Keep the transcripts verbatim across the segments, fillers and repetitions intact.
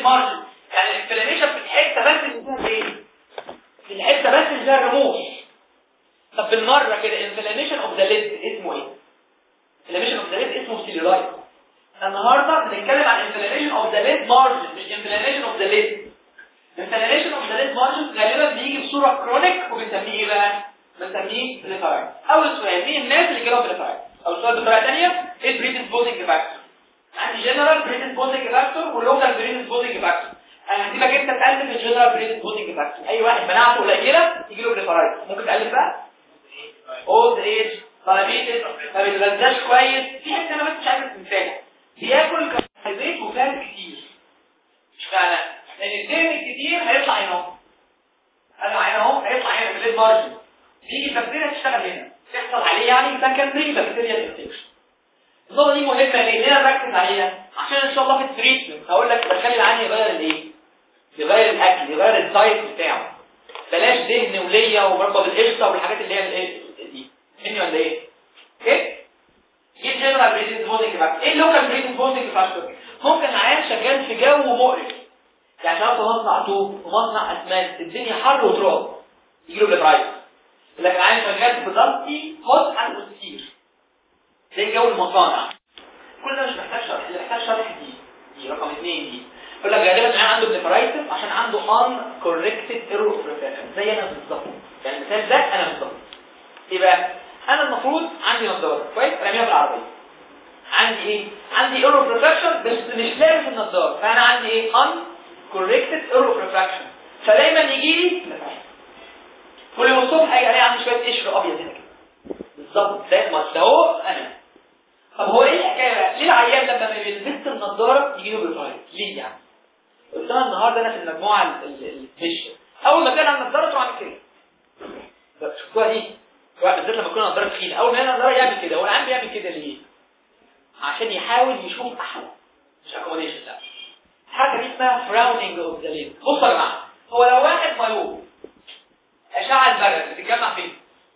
مارجن، يعني الانفلاميشن في الحته بس اللي فيها ايه؟ في الحته بس اللي فيها الرموش. طب بالمره كده انفلاميشن اوف ذا ليد اسمه ايه؟ انفلاميشن اوف ذا ليد اسمه سيلولايت. النهارده بنتكلم عن انفلاميشن اوف ذا ليد مارجن مش انفلاميشن اوف ذا ليد. انفلاميشن اوف ذا ليد مارجن غالبا بيجي بصوره كرونيك وبنسميه ايه بقى؟ بنسميه بليفارايد. اول سؤال مين الناس اللي جالهم بليفارايد؟ او سؤال بطريقه ثانيه ايه البريدسبوزنج فاكتور؟ عندي جنرال بريدسبوزنج فاكتور ولوكال بريدسبوزنج فاكتور. انا هسيبك انت تقلب الجنرال بريدسبوزنج فاكتور. اي واحد مناعته قليله يجي له بليفارايد. ممكن تقلب بقى اولد ايج، دايابيتس، ما بيتغذاش كويس. في حته انا بس مش عارف مثال بياكل كربوهيدرات وفات كتير. اشمعنى؟ لان الدهن الكتير هيطلع هنا اهو. انا هنا اهو هيطلع هنا في الليد مارجن. بيجي بكتيريا تشتغل هنا تحصل عليه يعني سكندري بكتيريا انفكشن. النقطه دي مهمه ليه نركز عليها؟ عشان ان شاء الله في التريتمنت هقول لك تخلي العيان يغير الايه؟ يغير الاكل، يغير الدايت بتاعه. بلاش دهن وليه ومربى بالقشطه والحاجات اللي هي الايه دي. فهمني ولا ايه؟ اوكي؟ ايه الجنرال بريدسبوزنج فاكتور؟ ايه اللوكال بريدسبوزنج فاكتور؟ ممكن العيان شغال في جو مقرف. يعني شغال في مصنع طوب ومصنع اسمنت، الدنيا حر وتراب يجي له بليفرايتس. لكن عايز شغال في ضغطي هوت اند كتير زي جو المصانع. كل ده مش محتاج شرح، اللي محتاج شرح دي دي رقم اثنين دي. يقول لك غالبا العيان عنده بليفرايتس عشان عنده ان كوركتد ايرور اوف ريفراكشن زي انا بالظبط. يعني المثال ده انا بالظبط. ايه بقى؟ انا المفروض عندي نظاره كويس راميها في العربيه. عندي ايه؟ عندي ايرور اوف ريفراكشن بس مش لابس النظاره، فانا عندي ايه؟ ان كوركتد ايرور اوف ريفراكشن. فدايما يجي لي كل يوم الصبح هيجي عليه عندي شويه قشر ابيض هنا كده بالظبط زي ما ده اهو انا. طب هو ايه الحكايه بقى؟ ليه العيان لما ما بيلبسش النضاره يجي له بليفرايتس؟ ليه يعني؟ قلت لها النهارده انا في المجموعه الفيش اول ما كان عن النضاره تروح عامل كده. شفتوها دي؟ بالذات لما يكون النضاره تخينه اول ما النضاره يعمل كده. هو العيان بيعمل كده ليه؟ عشان يحاول يشوف احلى مش اكوموديشن. لا الحركه دي اسمها فراونينج اوف ذا ليد. بصوا يا جماعه هو لو واحد مايوب اشعه البرد بتتجمع فين؟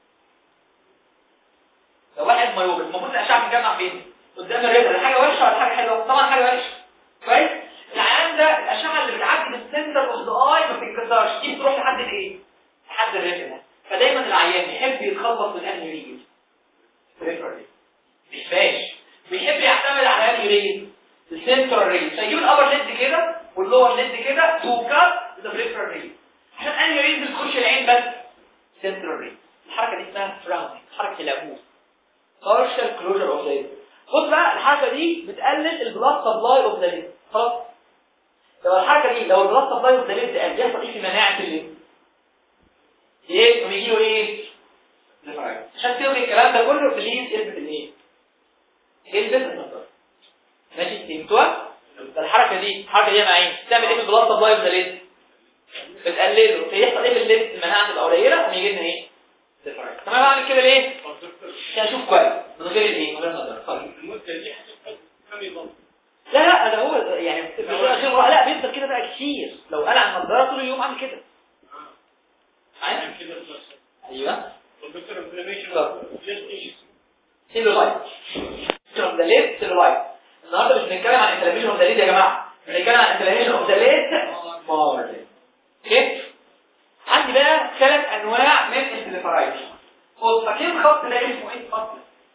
لو واحد مايوب المفروض الاشعه بتتجمع فين؟ قدام الرئه. حاجه وحشه ولا حاجه حلوه؟ طبعا حاجه وحشه. كويس؟ العيان ده الاشعه اللي بتعدي من السنتر اوف ذا اي ما بتتكسرش، دي بتروح لحد الايه؟ لحد الرئه. فدايما العيان يحب يتخلص من انهي ريجن؟ ريفرنس. مش باش بيحب يعتمد على انهي ريجن؟ السنترال ريجن. فيجيب الابر ليد كده واللور ليد كده تو كات ذا بريفرال ريجن عشان انهي ريجن تخش العين بس؟ سنترال ريجن. الحركه دي اسمها فراونينج، حركه الابوه partial closure of the lid. خد بقى الحركه دي بتقلل البلاد سبلاي اوف ذا ليد. خلاص لو الحركه دي لو البلاد سبلاي اوف ذا ليد قل يحصل ايه في مناعه الليد؟ ايه ويجي له ايه؟ ليفرايتس. عشان تقول الكلام ده كله بليز البس الايه؟ البس النظاره. ماشي فهمتوها؟ الحركه دي الحركه دي مع ايه؟ تعمل ايه في البلاد سبلاي اوف ذا ليد؟ بتقلله. فيحصل ايه في الليد؟ المناعه تبقى قليله ويجي لنا ايه؟ ليفرايتس. طب انا بعمل كده ليه؟ عشان اشوف كويس من غير الايه؟ من غير النظاره. طيب المده دي هتبقى كام يوم؟ لا لا ده هو يعني لا بيفضل كده بقى كتير. لو قلع النظاره طول اليوم عامل كده عارف كده بس. ايوه الدكتور انفلاميشن سيلولايت شوف ده ليه سيلولايت. النهارده مش بنتكلم عن انفلاميشن اوف ذا ليد يا جماعه، بنتكلم عن انفلاميشن اوف ذا ليد مارجن. اوكي عندي بقى ثلاث انواع من البليفرايتس. خد فاكرين خط ده اسمه ايه؟ خط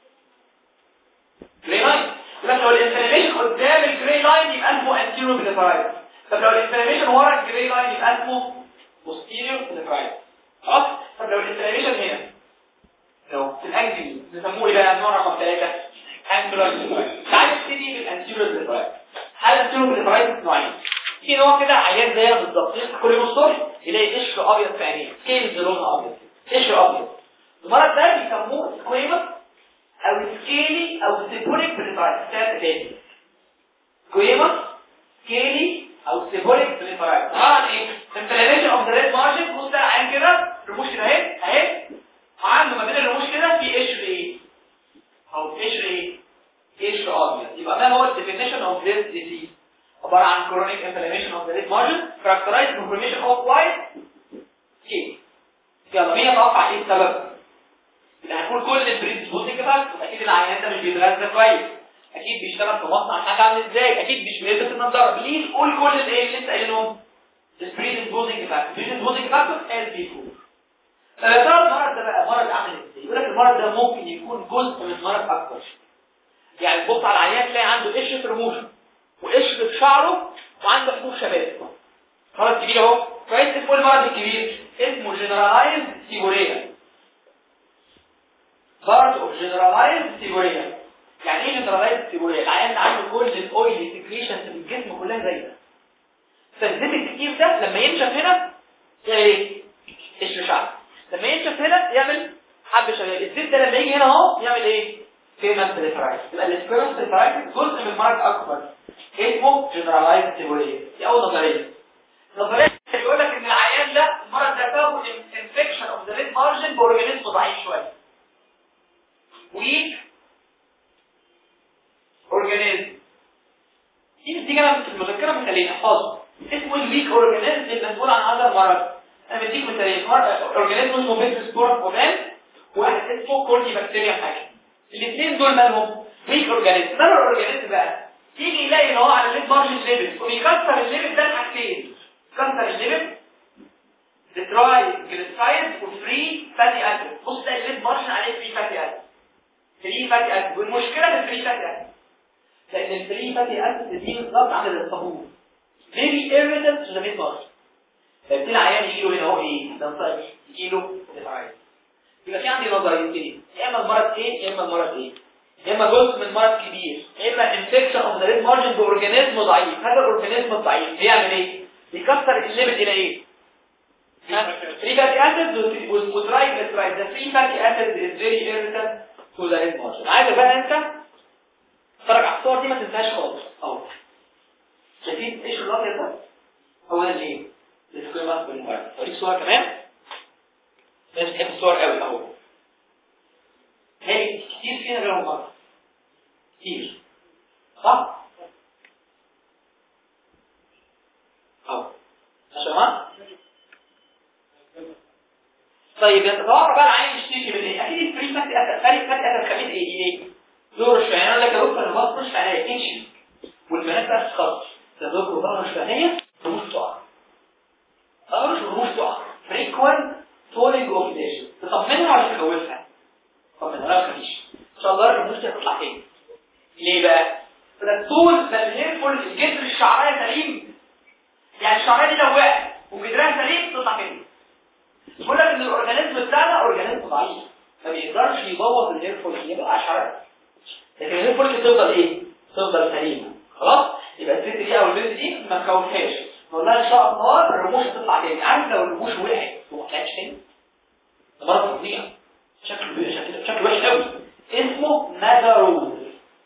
جراي لاين. يبقى لو الانفلاميشن قدام الجراي لاين يبقى اسمه انتيرو بليفرايتس. طب لو الانفلاميشن ورا الجراي لاين يبقى اسمه بوستيريور بليفرايتس. خلاص؟ طب لو الانفلاميشن هنا لو في الانجل نسموه ايه بقى؟ نوع رقم ثلاثة انتيرو بليفرايتس. تعالى نبتدي بالانتيرو بليفرايتس. هل الانتيرو بليفرايتس نوعين؟ في نوع كده عيان زينا بالظبط يصحى كل يوم الصبح يلاقي قشر ابيض في عينيه، سكيلز لونها ابيض، قشر ابيض. المرض ده بيسموه سكويمس او سكيلي او سيبوريك بليفرايتس. ثلاثة تاني سكويمس سكيلي او سيبوريك بليفرايتس. طبعا ايه؟ انفلاميشن اوف ذا ريد مارجن. بص ده عين كده رموش كده اهي اهي وعنده ما بين الرموش كده في قشر ايه؟ او قشر ايه؟ قشر ابيض. يبقى ما هو الديفينيشن اوف ذيس ديزيز؟ عباره عن chronic inflammation of the lid margin characterized by formation of white skin. يلا مين يتوقع ايه السبب؟ يبقى هنقول كل البريدسبوزنج فاكتور. اكيد العيان ده مش بيتغذى كويس، اكيد بيشتغل في مصنع حاجه عامل ازاي، اكيد مش بيلبس النضاره. بليز قول كل الايه اللي انت قايلهم. البريدسبوزنج فاكتور بريدسبوزنج فاكتور ال بي فور. طب يا ترى المرض ده بقى مرض عامل ازاي؟ يقول لك المرض ده ممكن يكون جزء من مرض اكبر. يعني تبص على العيان تلاقي عنده قشره رموش وقشره في شعره وعنده حبوب شباب. مرض كبير اهو. كويس. اسمه المرض الكبير اسمه جنرالايز سيبوريا. بارت اوف جنرالايز سيبوريا. يعني ايه جنرالايز سيبوريا؟ العيان عنده كل الاويلي سكريشنز في الجسم كلها زي ده. فالزيت الكتير ده لما ينشف هنا يعمل ايه؟ قشر شعر. لما ينشف هنا يعمل حب شباب. الزيت ده لما يجي هنا اهو يعمل ايه؟ سكيرمس بريفرايتس. يبقى السكيرمس بريفرايتس جزء من مرض اكبر اسمه جنرالايز سيبوريا. دي اول نظريه. نظريه بيقول لك ان العيان ده المرض ده سببه انفكشن اوف ذا ليد مارجن باورجانيزم ضعيف شويه. ويك اورجانيزم. دي دي كلام في المذكره مثالين احفظوا. اسمه الويك اورجانيزم اللي مسؤول عن هذا المرض. انا بديك مثالين. اورجانيزم اسمه فيروس سبور فوبان، واحد اسمه كورتي بكتيريا حاجه. الاثنين دول مالهم؟ ويك اورجانيزم. مال الاورجانيزم بقى يجي يلاقي ان هو على الليد مارجن ليفل وبيكسر الليفل ده لحاجتين. كسر الليفل ديتراي جليسرايد وفري فاتي اسيد. بص تلاقي الليد مارجن عليه فري فاتي اسيد. فري فاتي اسيد. والمشكله في الفري فاتي اسيد لان الفري فاتي اسيد دي بالظبط عامل الصابون. very irritant to the lid margin. فبتلاقي العيان يجي له هنا اهو ايه؟ ده نصايح يجي له ديتراي. يبقى في عندي نظريتين، يا اما المرض ايه يا اما المرض ايه. يا اما جزء من مرض كبير، يا اما انفكشن اوف ذا ليد مارجن باورجانيزم ضعيف. هذا الاورجانيزم الضعيف بيعمل ايه؟ بيكسر الليبيد الى ايه؟ فري فاتي اسيد وتراي جليسرايد. ده فري فاتي اسيد از فيري ايريتنت تو ذا ليد مارجن. عايزك بقى انت اتفرج على الصور دي ما تنساهاش خالص. اهو شايفين ايش الابيض ده؟ هو ده الايه؟ السكيمات بالموبايل. اوريك صور كمان. الناس بتحب الصور قوي اهو. هي كتير فيها غير المرض كتير صح؟ اهو ماشي يا جماعه. طيب يتطور بقى العين يشتكي من ايه؟ اكيد الفري فاتي اسيد. فري فاتي اسيد خليت ايه؟ ليه؟ دور الشعيان. انا لك يا دكتور انا بص مش عليا تنشي والبنات بقى تتخبط. ده دكتور بقى مش فاهميه رموش تقع. اه مش رموش تقع. فريكوينت تولينج اوف ليجن. تطمنها ولا تخوفها؟ طمنها لا تخافيش ان شاء الله الرموش دي هتطلع تاني. ليه بقى؟ ده طول ما الهيرفول الجذر الشعريه سليم. يعني الشعريه دي لو وقعت وجذرها سليم تطلع تاني. بقول لك ان الاورجانيزم بتاعنا اورجانيزم ضعيف ما بيقدرش يبوظ الهيرفول يبقى شعريه. لكن الهيرفول تفضل ايه؟ تفضل سليمه. خلاص؟ يبقى الست دي او البنت دي ما تخوفهاش. نقول لها ان شاء الله الرموش هتطلع تاني. عارف لو الرموش وقعت وما طلعتش تاني ده مرض فظيع. شكله شكله شكله وحش قوي. اسمه ماداروز.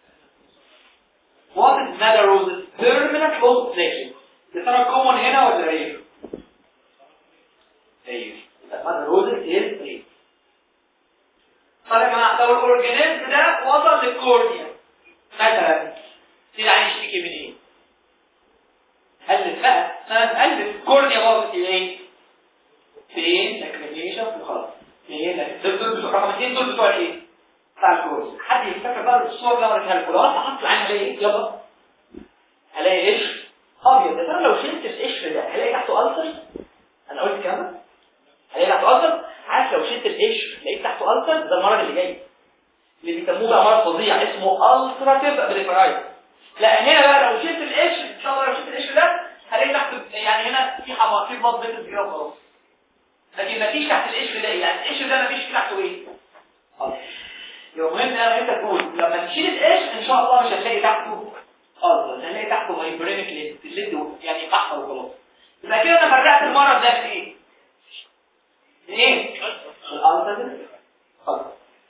What is madarosis? Permanent loss of flexion. ده ترى common هنا ولا رير؟ رير. madarosis is رير. طيب يا جماعه لو الاورجانيزم ده وصل للكورنيا مثلا تيجي العين يشتكي من ايه؟ قلب بقى. انا قلب الكورنيا باظت ايه؟ فين؟ لاكريميشن وخلاص. ايه لك دول بتوع رقم اثنين دول بتوع ايه؟ بتاع الكورس. حد يفتكر بقى الصور اللي انا وريتها لكم. لو انا حطيت العين هلاقي ايه؟ يلا هلاقي قشر ابيض. ده انا لو شلت القشر ده هلاقي تحته ألسر. انا قلت كده هلاقي تحته ألسر. عارف لو شلت القشر لقيت تحته ألسر ده المرض اللي جاي اللي بيسموه بقى مرض فظيع اسمه ألسراتيف بريفرايتس. لا هنا بقى لو شلت القشر ان شاء الله لو شلت القشر ده هلاقي تحته يعني هنا في حمار في بلاد بيتس كده وخلاص. لكن مفيش تحت القشر ده. يعني القشر ده مفيش تحته ايه؟ اه يبقى مهم ان انت تقول لما نشيل القشر ان شاء الله مش هتلاقي تحته ارض. مش هتلاقي تحته مايبرينيك ليد يعني احمر وخلاص. يبقى كده انا فرقت المرض ده من ايه؟ من ايه؟ الارض خلاص.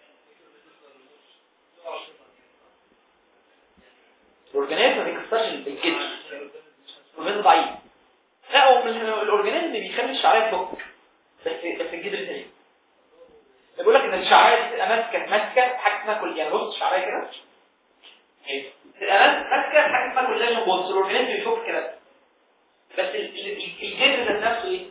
الاورجانيزم ما بيكسرش الجذر. الاورجانيزم ضعيف. لا هو الاورجانيزم بيخلي الشعريه تفك بس بس الجذر سليم. بيقول لك ان الشعريه دي تبقى ماسكه ماسكه حاجه اسمها كل يعني بص الشعريه كده ايه تبقى ماسكه حاجه اسمها كولاجين بونز. الاورجانيزم بيفك كده بس الجذر ذات نفسه ايه؟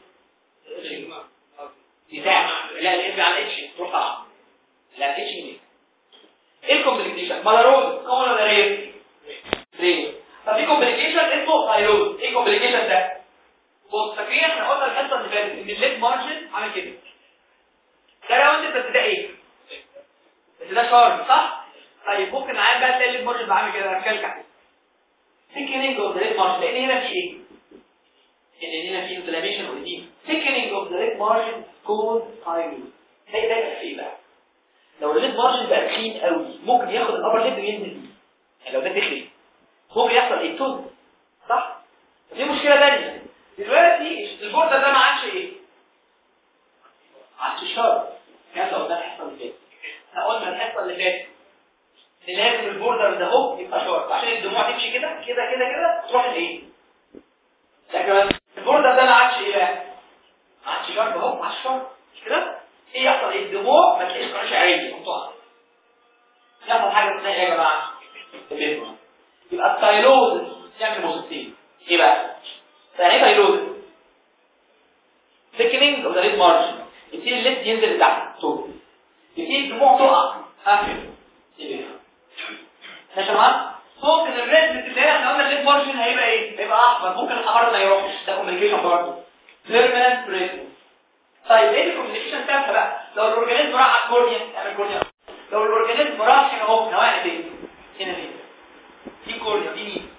بتاع لا الابن على اتش تروح طالعه لا اتش مين ايه الكومبليكيشن؟ مالارول كومن ولا رير؟ رير. طب في كومبليكيشن اسمه ثايرويد. ايه الكومبليكيشن ده؟ بص فاكرين احنا قلنا الحصه اللي فاتت ان الليد مارجن عامل كده. ده لو انت بتبدا ايه؟ بس ده شارب صح؟ طيب ممكن معايا بقى تلاقي الليد مارجن عامل كده ركلكع كده. ثيكنينج اوف ذا ليد مارجن لان هنا في ايه؟ ان هنا في انفلاميشن اوريدي. ثيكنينج اوف ذا ليد مارجن كود ثايرويد. ده ده ايه بقى؟ لو الليد مارجن بقى تخين قوي ممكن ياخد الابر ليد وينزل. يعني لو ده تخين ممكن يحصل ايه؟ توز صح؟ دي مشكله ثانيه. دلوقتي البوردر ده ما عادش ايه؟ ما عادش شارب. كان لو ده الحصه اللي فاتت احنا قلنا الحصه اللي فاتت ان لازم البوردر ده اهو يبقى شارب عشان الدموع تمشي كده كده كده كده تروح لايه؟ لكن البوردر ده ما عادش ايه بقى؟ ما عادش شارب اهو ما عادش شارب مش كده؟ ايه يحصل ايه؟ الدموع ما تلاقيش قرش عادي مقطوعه. يحصل حاجه اسمها ايه يا جماعه؟ البيزما. يبقى الثايرويد يعمل مصيبتين. ايه بقى؟ يعني ايه ثايرويد؟ ثيكنينج اوف ذا ليد مارجن. يبتدي الليد ينزل لتحت طول. يبتدي الدموع تقع. قافل. ايه يا جماعه؟ ممكن الريد اللي احنا قلنا الليد مارجن هيبقى ايه؟ هيبقى احمر. ممكن الحمار ما يروحش. ده كوميونيكيشن برضه. بيرمننت بريزن. طيب ايه الكوميونيكيشن بتاعها بقى؟ لو الاورجانيزم راح على الكورنيا تعمل كورنيا. لو الاورجانيزم راح هنا اهو نواعي دي. هنا دي. دي كورنيا دي مين؟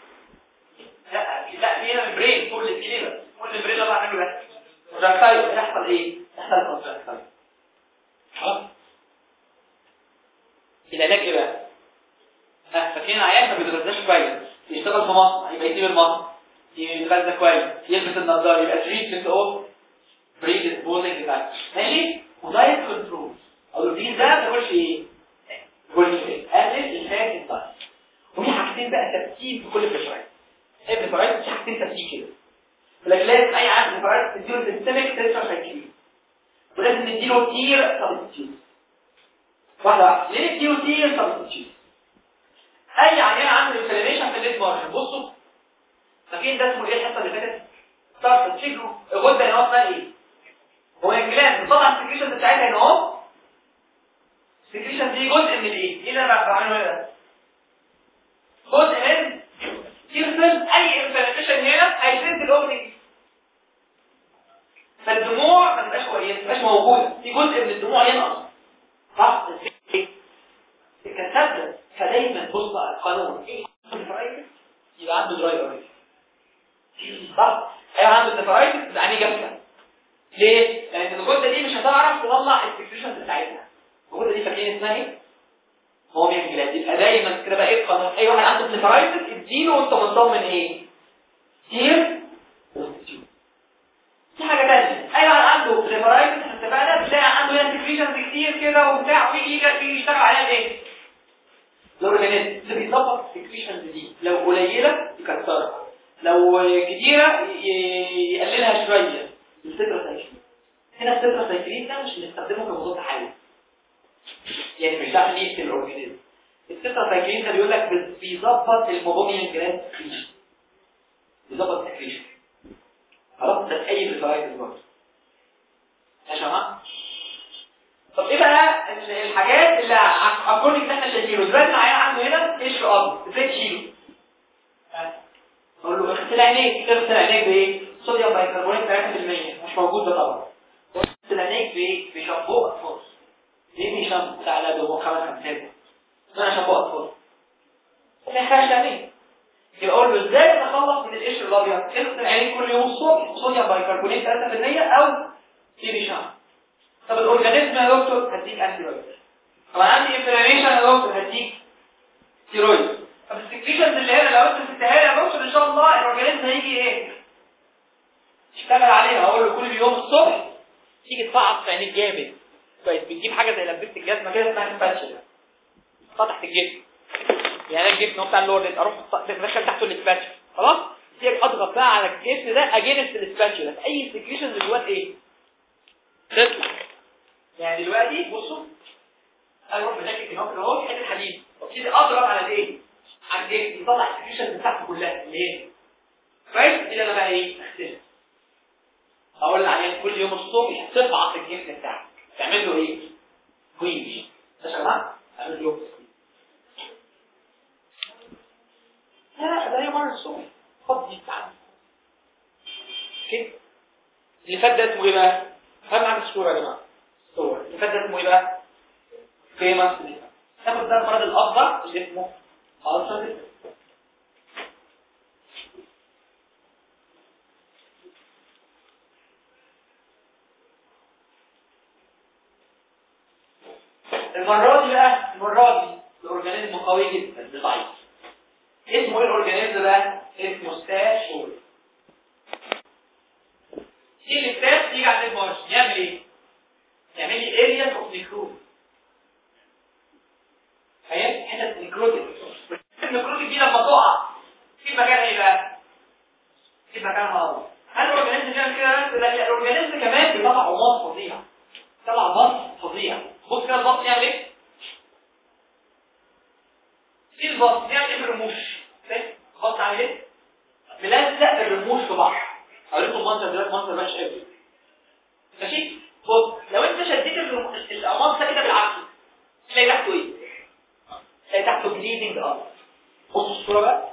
لا لا دي هنا البرين كل الكليبر. كل البرين اللي بعمله ده. الركاية يحصل ايه؟ يحصل كونتراكتايل. خلاص؟ العلاج ايه بقى؟ ها فاكرين عيان ما بيتغذاش كويس يشتغل في مصنع يبقى يسيب المصنع يتغذى كويس يلبس النظاره يبقى تريتمنت اوف بريدسبوزنج تايب ماشي؟ ودايت كنترول او الدين ده ما تقولش ايه؟ تقولش ايه؟ قلل الفات الدايت. وفي حاجتين بقى ترتيب في كل البشريه. ايه البشريه في حاجتين ترتيب كده. لكن لازم اي عامل فرق تديله سيستميك تيتراسايكلين ولازم نديله كتير سبستيوت. واحده واحده ليه نديله كتير سبستيوت؟ اي عيان عنده انفلاميشن في الليد مارجن بصوا فاكرين ده اسمه ايه الحصه اللي فاتت؟ طرف تشيلوا الغده هنا اسمها ايه؟ هو الجلاند بتطلع السكريشن بتاعتها هنا اهو. السكريشن دي جزء من الايه؟ ايه اللي انا بعمله هنا؟ جزء من يفضل اي انفلاميشن هنا هيسد الاوبننج. فالدموع ما تبقاش كويسه ما تبقاش موجوده في جزء من الدموع ينقص صح الكتابه. فدايما بص على القانون ايه الفرايتس يبقى عنده دراي اوريدي صح. ايوه عنده الفرايتس يعني جافه. ليه؟ لان الغده دي مش هتعرف تطلع السكريشن بتاعتها. الغده دي فاكرين اسمها ايه؟ هو بيعمل جلاد. يبقى دايما كده بقى ايه القانون؟ اي واحد عنده الفرايتس اديله وانت مطمن ايه؟ كتير. في حاجه ثانيه اي واحد عنده الفرايتس اتفقنا بتلاقي عنده هنا سكريشنز كتير كده وبتاع ويجي يجي يشتغل عليها ايه؟ الاورجانيزم اللي بيظبط السكريشنز دي لو قليله يكسرها لو كتيره يقللها شويه. التتراسايكلين هنا التتراسايكلين ده مش بنستخدمه كمضاد حيوي يعني مش عشان يقتل الاورجانيزم. التتراسايكلين ده بيقول لك بيظبط الموبوميال جلاند سكريشن بيظبط السكريشن خلاص. ده اي فرايتس برضه يا جماعه. طب ايه بقى الحاجات اللي اكوردنج ان احنا شايفينه دلوقتي العيان عنده هنا قشر ابيض ازاي تشيله؟ اقول له اغسل عينيك. اغسل عينيك بايه؟ صوديوم بايكربونات ثلاثة في المية مش موجود ده طبعا. اغسل عينيك بايه؟ بشامبو اطفال. ليه في شامبو بتاع لا ده خمس خمسات انا شامبو اطفال ما يحرقش عينيك. يبقى اقول له ازاي نتخلص من القشر الابيض؟ اغسل عينيك كل يوم الصبح صوديوم بايكربونات ثلاثة في المية او في شامبو. طب الاورجانيزم يا دكتور هديك انتي بايوتيك. طب انا عندي انفلاميشن يا دكتور هديك ستيرويد. طب السكريشنز اللي هنا لو انت سبتها لي يا دكتور ان شاء الله الاورجانيزم هيجي ايه؟ يشتغل عليها. اقول له كل يوم الصبح تيجي تفعص في عينيك جامد كويس. بتجيب حاجه زي لبسه الجزمه كده اسمها سباتشلا فتحت الجسم يعني الجسم هو بتاع اللورد اروح ادخل تحته السباتشلا خلاص. تيجي اضغط بقى على الجسم ده اجينست السباتشلا في اي سكريشنز جواه ايه؟ تطلع. يعني دلوقتي بصوا اروح بشكل كده اهو حته الحديد وابتدي اضرب على الايه؟ على الجسم يطلع السكريشن بتاعته كلها اللي هي كويس. كده انا بقى ايه؟ اغسلها. اقول للعيان كل يوم الصبح تفعص الجسم بتاعك تعمل له ايه؟ كويس يا جماعه اعمل له لا لا ده هي مره الصبح فضي تعالى كده. اللي فات ده اسمه ايه بقى؟ فاهم معاك الصوره يا جماعه؟ الصوره اللي فات ده اسمه ايه بقى؟ فيمس. تاخد ده المرض الاكبر اللي اسمه ألسر. المرة دي بقى المرة دي الأورجانيزم قوي جدا بس ضعيف. اسمه ايه الأورجانيزم بقى؟ اسمه ستاشور. ايه الستاش تيجي عند المارش يعمل ايه؟ يعمل لي اريا اوف نيكروز. هي حتة نيكروتيك. النيكروتيك دي لما تقع في مكان ايه بقى؟ في مكانها غلط. هل الأورجانيزم بيعمل كده بس؟ لا الأورجانيزم كمان بيطلع عماص فظيعة. طلع بط فظيع. بص كده البط يعمل ايه؟ في البط يعمل ايه بالرموش؟ البط عامل ايه؟ ملزق الرموش في بعض. هوريكم المنظر دلوقتي منظر ماشي قوي. ماشي؟ بص لو انت شديت القماص ده كده بالعكس تلاقي تحته ايه؟ تلاقي تحته بليدنج اب. بص الصوره بقى.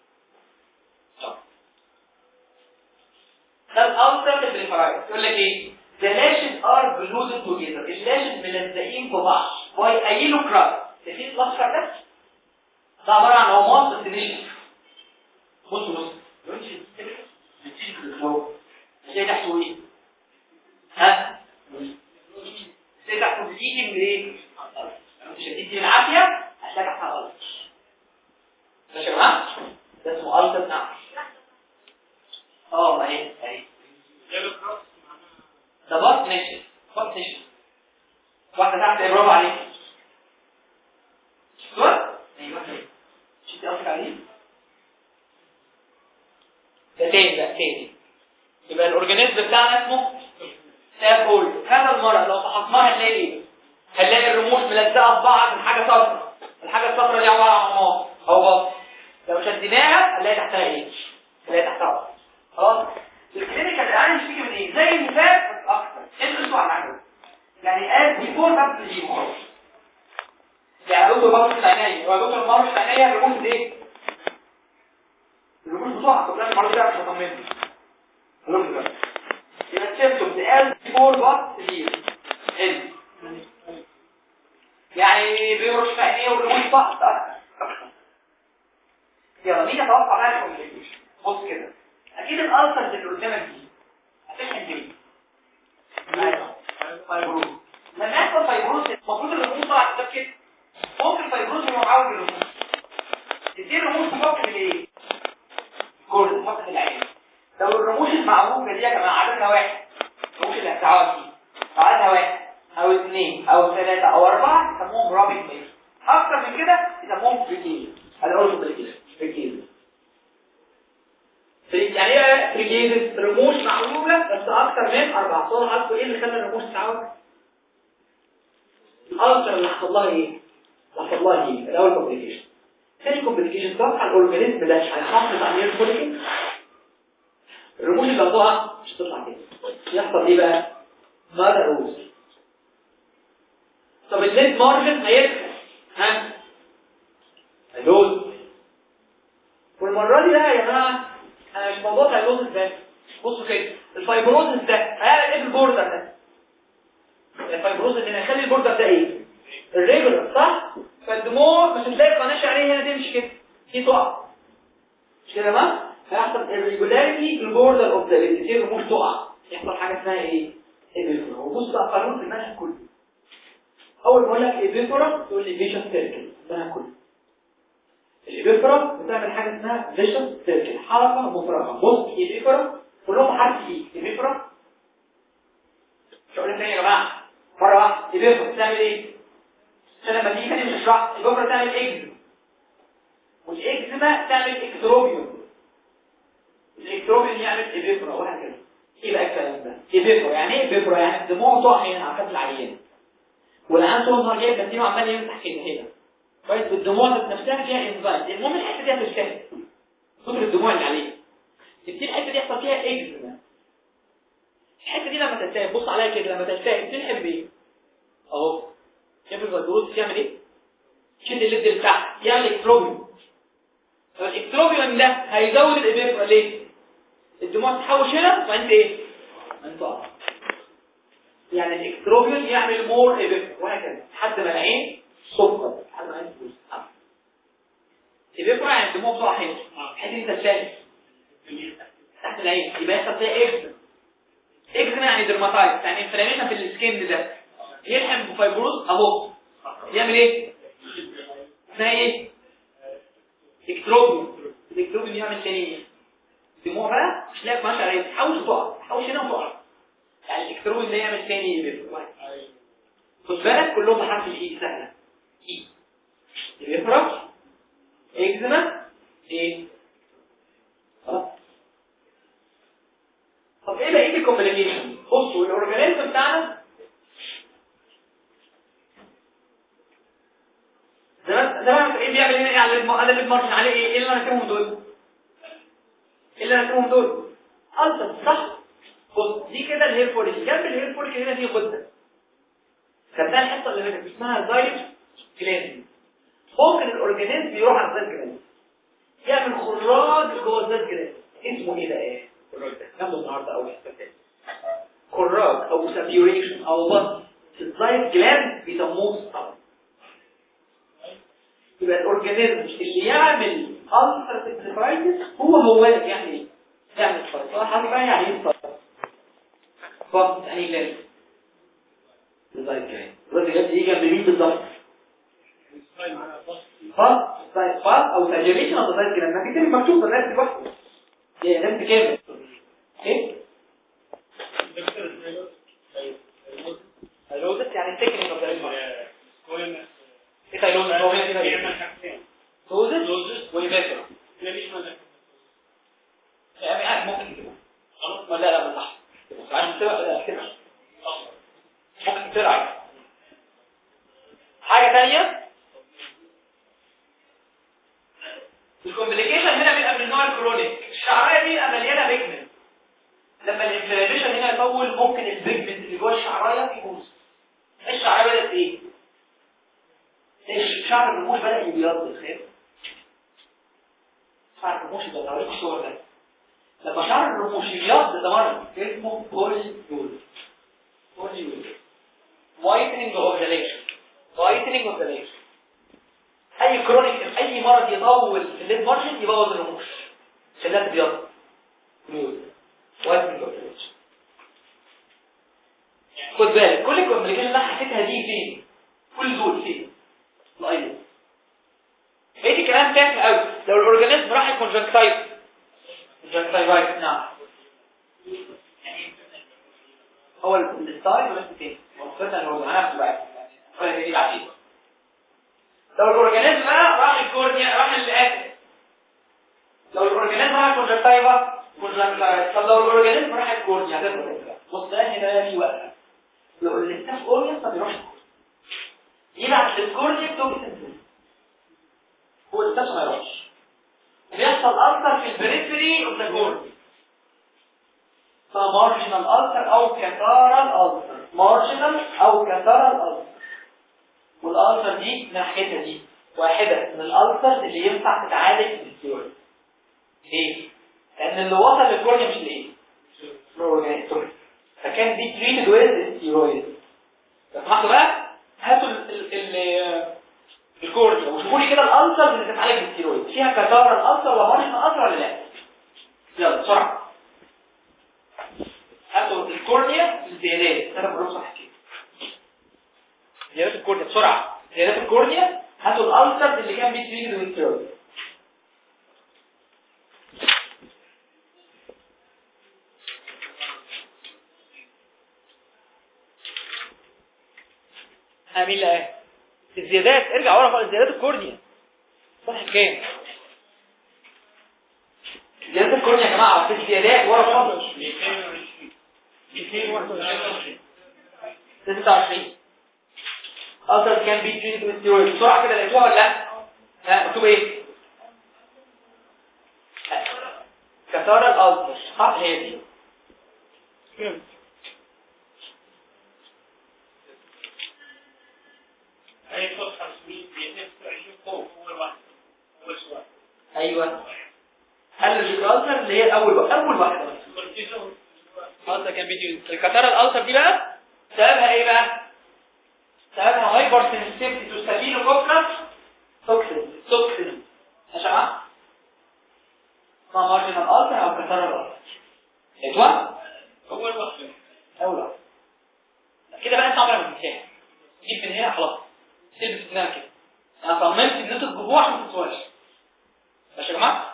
ده الالتر البريفرايد يقول لك ايه؟ The lashes are glued together. اللاشز ملزقين في بعض. باي ايلو كراس. شايفين الاصفر ده؟ ده عباره عن عماص بس نشف. بص بص. لو انت بتشيل في الفلو هتلاقي تحته ايه؟ ها؟ هتلاقي تحته بليدنج ليه؟ لو انت شديد دي بالعافيه هتلاقي تحتها غلط. ماشي يا جماعه؟ ده اسمه التر نعم. اه اهي اهي. ده بط نشف. بط نشف. واحده تحت برافو عليك. شفتوها؟ ايوه كده. شفتي قصدك عليه؟ ده تاني بقى تاني. يبقى الاورجانيزم بتاعنا اسمه ستافول. هذا المرض لو فحصناه هنلاقي ايه؟ هنلاقي الرموش ملزقه في بعض من حاجه صفراء. الحاجه الصفراء دي عباره عن عماص او بط. لو شديناها هنلاقي تحتها ايه؟ هنلاقي تحتها خلاص. الكلينيكال الان بتيجي من ايه؟ زي اللي فات بس اكتر. انتوا على العجل. يعني قال بيفور بس دي خلاص. يعني دكتور مارش العناية هو دكتور مارش العناية الرموش ايه؟ الرموش بتوعها طب لازم المرض ده مش هطمني الرموش ده يبقى السيمتومز قال بيفور بس دي ال يعني بيرش في عينيه والرموش بتاعها اكتر. يلا مين يتوقع بقى الكومبليكيشن؟ بص كده اكيد الالسرز اللي قدامك دي هتحن دي فايبروز. لما يحصل فايبروز المفروض الرموش طلعت قدام كده. ممكن فايبروز هو معاود الرموش. كتير رموش تحط في الايه؟ كل تحط في العين. لو الرموش المعروفه دي يا جماعه عددها واحد الرموش اللي هتعوض دي عددها واحد او اثنين او ثلاثه او اربعه يسموهم رابط ميل. اكتر من كده يسموهم فريكيز. هذا اول فريكيز. فريكيز يعني ايه فريكيز؟ رموش معروفه بس اكتر من اربعه. صار عارفوا ايه اللي خلى الرموش تتعوض؟ الالتر اللي حصل لها ايه؟ حصل لها ايه؟ الاول كومبليكيشن. ثاني كومبليكيشن توقع الاورجانيزم ده هيحافظ على النيرفوليكين. الرموش اللي هتقع مش هتطلع كده. يحصل ايه بقى؟ ماذا روز. طب الليد مارجن هيرجع ها؟ هيدوز. والمره دي بقى يا جماعه انا مش موضوع هيدوز ده. بصوا كده الفايبروزس ده هيعمل ايه بالبوردر ده؟ الفايبروزس اللي هيخلي البوردر ده ايه؟ الريجولر صح؟ فالدموع مش هتلاقي قناه شعريه هنا تمشي كده دي تقع مش كده بقى؟ هيحصل irregularity في البوردر اوف ذا ليد تصير الرموش تقع يحصل حاجه اسمها ايه؟ ايبيفورا. وبص بقى قانون في المنهج كله اول ما اقول لك ايبيفورا تقول لي فيشس سيركل. المنهج كله الايبيفورا بتعمل حاجه اسمها فيشس سيركل حركه مفرغه. بص ايبيفورا كلهم حرف ايه؟ ايبيفورا مش هقول لك تاني يا جماعه مره واحده. ايبيفورا بتعمل ايه؟ عشان لما تيجي تاني مش هشرح. الايبيفورا تعمل اكزيما والاكزيما تعمل اكتروبيوم. الاكتروبيوم يعمل ايبيفورا وهكذا. ايه بقى الكلام ده؟ ايبيفورا يعني ايه ايبيفورا؟ يعني الدموع تقع هنا على كف العيان والعيان طول النهار جايب بنزين وعمال يمسح كده هنا كويس والدموع نفسها فيها انزايم. المهم الحته دي هتشتغل كتر الدموع اللي عليها تبتدي الحته دي يحصل فيها اكزيما. الحته دي لما تلتهب بص عليها كده لما تلتهب تلحب بايه؟ اهو شايف الفيروس يعمل ايه؟ شد الليد بتاعها يعمل اكتروبيوم الاكتروبيون ده هيزود الابيفرا ليه؟ الدموع تتحوش هنا وانت ايه؟ انت اقف. يعني الاكتروبيون يعمل مور ابيفرا وهكذا لحد ما العين سكر لحد ما العين تبوظ. ابيفرا يعني الدموع بتقع هنا بحيث انت تشاهد تحت العين يبقى يحصل فيها اكزيما. اكزيما يعني درماتايتس يعني انفلاميشن في السكين ده يلحم بفايبروز اهو يعمل ايه؟ اسمها ايه؟ اكتروبيون. الاكتروبيون يعمل ثانيه دموع بقى مش لاقي ماشي عليه تحاول تقع تحاول هنا وتقع يعني الاكتروبيون ده يعمل ثاني بيفرق. خد بالك كلهم بحرف الاي سهله اي بيفرق اكزيما ايه خلاص. طب ايه بقيه الكومبليكيشن؟ بصوا الاورجانيزم بتاعنا ده ده ايه بيعمل هنا ايه على على الليد مارجن عليه ايه؟ ايه اللي انا كاتبهم دول؟ ايه اللي انا كاتبهم دول؟ ألسر صح؟ بص دي كده الهير فوليك جنب الهير فوليك هنا في غده خدناها الحته اللي فاتت اسمها زايد جلاند. ممكن الاورجانيزم يروح على الزايد جلاند يعمل خراج جوه الزايد جلاند اسمه ايه ده ايه؟ خراج ده ناخده النهارده اول حته خراج او سابيوريشن او بط الزايد جلاند بيسموه طبعا. يبقى الاورجانيزم اللي يعمل ألسر سيكسفايتس هو هو يعني ايه؟ يعمل فرق صح بقى يعني ايه فرق؟ فرق يعني جلاند الزايد جلاند الزايد جلاند يجي جنب مين بالظبط؟ فرق زايد فرق او سابيوريشن او زايد جلاند ما في كلمه مكتوبه الناس لوحده دي نفس كامل ايه؟ هيلوزس يعني تكنيك اوف ذا ايه هيلوزس هو هنا بيعمل حاجتين لوزس ويباتر يعني ممكن كده خلاص ولا لا صح عشان تبقى كده ممكن ترعى حاجه ثانيه الكومبليكيشن هنا بيبقى من النوع الكرونيك الشعرايه دي مليانه بيجمنت لما الانفلاميشن هنا يطول ممكن البيجمنت اللي جوه الشعرايه يبوظ. الشعرايه بدات ايه؟ الشعر الرموش بدا يبيض الخير شعر الرموش ده طريق الصور ده لما شعر الرموش يبيض ده مرض اسمه بوليول بوليول وايتنينج اوف ذا ليش وايتنينج اوف ذا ليش. اي كرونيك اي مرض يطول في الليد مارجن يبوظ الرموش خلاها تبيض بوليول وايتنينج اوف ذا ليش. خد بالك كل الكومبليكيشن اللي حسيتها دي فين؟ كل دول فين؟ الايض ايه كلام تافه قوي. لو الاورجانيزم راح الكونجكتيف الكونجكتيفايت نعم هو الستايل ولا ايه وصلنا هو انا بقى ولا ايه العديد. لو الاورجانيزم راح الكورنيا راح الاسف لو الاورجانيزم راح الكونجكتيفا كونجكتيفايت. طب لو الاورجانيزم راح الكورنيا هتبقى بص ده هنا في وقت لو الاستاف اورجن طب يروح يبعت للكورنيا توكسين هو الاستاف ما يروحش بيحصل ألسر في البريفري اوف ذا كورنيا فمارجنال ألسر او كاتارال ألسر مارجنال او كاتارال ألسر والألسر دي ناحيتها دي واحدة من الألسر اللي ينفع تتعالج بالستيرويد. ليه؟ لأن اللي وصل للكورنيا مش ليه؟ فكان دي تريتد ويز ستيرويد. اسمحوا بقى هاتوا الكورنيا وشوفوا لي كده الألسر اللي تتعالج بالستيرويد فيها كاتارال ألسر ومارجنال ألسر ولا لا؟ يلا بسرعة هاتوا الكورنيا الزيادات انا بقول صح كده زيادات الكورنيا بسرعه زيادات الكورنيا هاتوا الالسر اللي كان بيتريد بالستيرويد. عامل ايه الزيادات ارجع ورا خالص زيادات الكورنيا صح كام زيادات الكورنيا يا جماعه في الزيادات ورا خالص ستة وعشرين أصلا كان بيتريد بالستيرويد بسرعة كده لقيتوها ولا لا؟ ها مكتوب ايه؟ كثارة الألسر صح هي دي أي صفحة خمسمية بيتنفس عشرين فوق هو الواحد هو السؤال ايوه الرجيك الالسر اللي هي اول اول واحده الالسر كان بيجي الكاتارا الالسر دي بقى سببها ايه بقى؟ سببها هايبر سنسيتيفيتي تو ستافيلوكوكس توكسين توكسين يا جماعه ما مارجنال الالسر او كاتارا الالسر ايوه اول واحده اول واحده كده بقى انت عمرك ما تنساها جيب من هنا خلاص تلبس في دماغك كده انا صممت ان انتوا تجيبوها عشان ما تنسوهاش ماشي يا جماعه.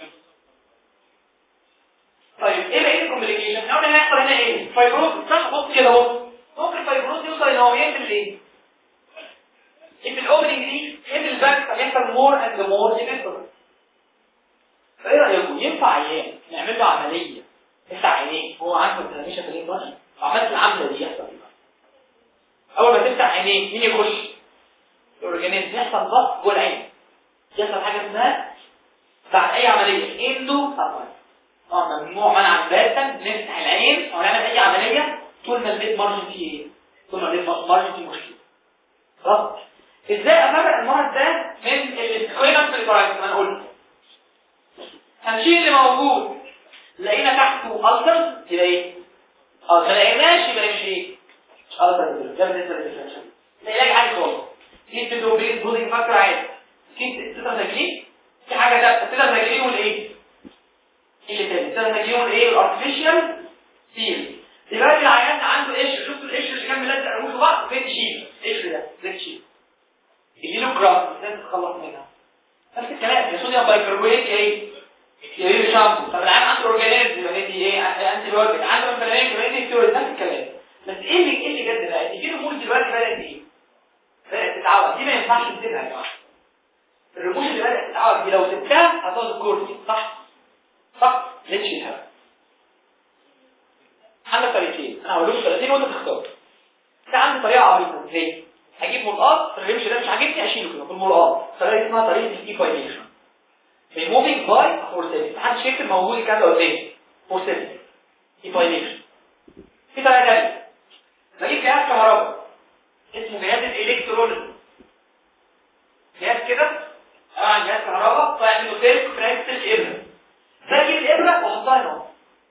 طيب ايه بقيه الكومبليكيشن؟ لو انا هيحصل هنا ايه؟ فايبروز صح بص كده اهو ممكن الفايبروز يوصل ان هو يقفل ايه؟ في الاوبننج دي يقفل الباك فبيحصل مور اند مور انفلونس. فايه رايكم ينفع عيان نعمل له عمليه تفتح عينيه هو عنده انفلاميشن في الانفلونس وعملت العمله دي يحصل ايه؟ اول ما تفتح عينيه مين يخش؟ الاورجانيزم يحصل ضغط جوه العين يحصل حاجه اسمها بعد اي عمليه اندو سبلاي اه ممنوع منع باتا نفتح العين او نعمل اي عمليه طول ما البيت مارجن فيه ايه؟ طول ما البيت مارجن فيه مشكله. خلاص ازاي افرق المرض ده من السكوينس في البرايتس؟ انا قلت هنشيل اللي موجود لقينا تحته ألسر يبقى ايه؟ اه ما لقيناش يبقى مش ايه؟ مش ألسر ده بالنسبه للديفرنشال العلاج عادي خالص في تدوبين بودنج فاكتور عادي في تترازاكلين في حاجه ثالثه التترازاكلين والايه؟ اللي تاني التترازاكلين والايه؟ الارتفيشال سيل. دلوقتي العيان عنده قشر شفتوا القشر اللي كان ملزق رموشه بعض فين تشيل القشر ده ازاي تشيل؟ يجيله جراف ازاي تتخلص منها؟ نفس الكلام يا صوديوم بايكربونات ايه؟ يجيله شامبو. طب العيان عنده اورجانيزم يبقى دي ايه؟ انتي بايوتيك عنده انفلاميشن يبقى دي ستيرويد نفس الكلام. بس ايه اللي ايه اللي جد بقى؟ تجيله مول دلوقتي بدات ايه؟ بدات تتعود دي ما ينفعش تسيبها يا جماعه. الرموش اللي بدات تتعود دي لو سبتها هتقعد الكورتي صح؟ صح؟ ليه تشيلها؟ عندك طريقتين انا هقول لكم طريقتين وانت تختار. في عندي طريقه عبيطه ازاي؟ هجيب ملقاط الرمش ده مش عاجبني اشيله كده بالملقاط. طريقه اسمها طريقه الايكويليشن ريموفينج باي فورسيبس. محدش يكتب موجود الكلام ده قدامي فورسيبس ايكويليشن. في طريقه ثانيه بجيب جهاز كهرباء اسمه جهاز الالكتروليز جهاز كده طبعا جهاز كهرباء طالع منه سلك في نهايه الابره باجي الابره واحطها هنا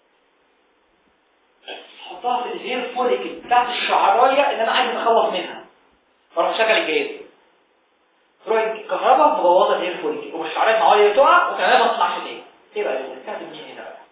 احطها في الهير فوليكل بتاعت الشعرايه اللي انا عايز اتخلص منها واروح اشغل الجهاز تروح الكهرباء مبوظه الهير فوليكل والشعرايه المعويه تقع وكمان ما تطلعش تاني. ايه بقى اللي كاتب مين هنا بقى؟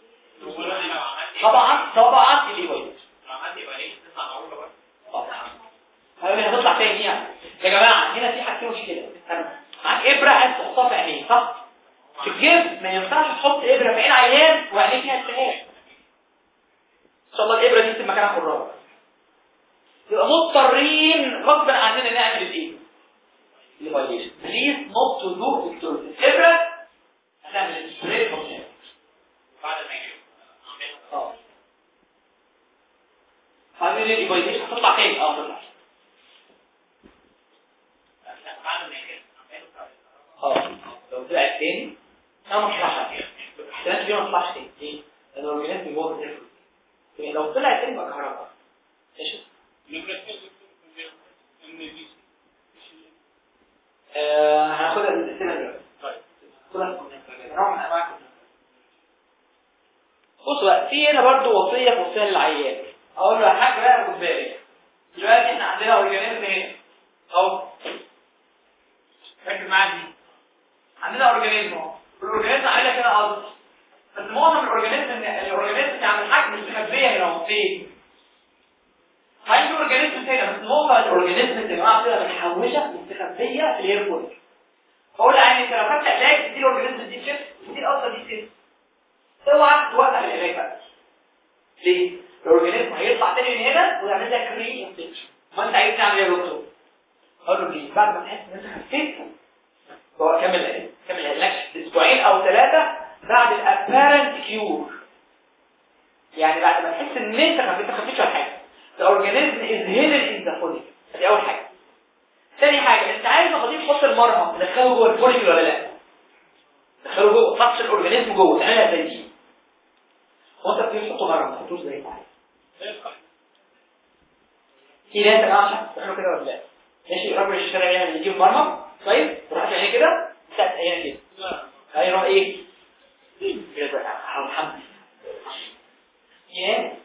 طبعا طبعا اللي يويز عملت يبقى ليه تسعة معروفه بقى طبعا هقول هتطلع تاني يعني يا جماعه هنا في حاجتين مشكله. معاك ابره عايز تحطها في عينيه صح؟ في الجيب ما ينفعش تحط ابره في عين عيان وعينيه فيها التهاب ان شاء الله الابره دي تسيب مكانها خراج يبقى مضطرين غصبا عننا نعمل الايه؟ الايفاليشن. بليز نوت تو دو دكتور الابره هنعمل السبريد بعد ما يجي اه هعمل الايفاليشن هتطلع تاني اه تطلع بعد ما يجي اه لو طلعت تاني انا مش هشرحها احتمال كبير ما تطلعش تاني ليه؟ لان الاورجانيزم جوه الطفل يعني لو طلعت تاني يبقى كهرباء ماشي؟ آه هناخدها السنه دلوقتي. طيب خدها نوع من انواع بص بقى في هنا برضو وصيه في وصيه للعيان اقول له يا حاج بقى خد بالك دلوقتي احنا عندنا اورجانيزم هنا اهو ركز معايا دي عندنا اورجانيزم اهو الاورجانيزم عامله كده ارض بس معظم الاورجانيزم الاورجانيزم بتاع الحجم مستخبيه هنا اهو فين؟ هاي الاورجانيزم هنا بس موقع الاورجانيزم اللي جماعه كده متحوشه مستخبيه في الهير فوليكل. بقول يعني انت لو خدت علاج تدي الاورجانيزم دي شيفت ودي الاصل دي شيفت اوعى توقف العلاج بقى. ليه؟ الاورجانيزم هيطلع تاني من هنا ويعمل لك ري انفكشن. ما انت عايز تعمل ايه يا دكتور؟ اقول له ليه؟ بعد ما تحس ان انت خفيت هو كمل كمل العلاج اسبوعين او ثلاثه بعد الابارنت كيور. يعني بعد ما تحس ان انت خفيت ما خفيتش ولا حاجه الاورجانيزم از هيدن ان ذا فوليكل. دي اول حاجه. ثاني حاجه انت عايز تخليه تحط المرهم تدخله جوه الفوليكل ولا لا؟ تدخله جوه تحط الاورجانيزم جوه تعملها زي دي. هو انت بتحط مرهم تحطوه زي ده في ناس يا جماعه بتعملوا كده ولا لا؟ ماشي الراجل الشارع يعمل يجيب مرهم طيب تروح تعمل كده بتاعت عينك كده هيروح ايه كده محمد يا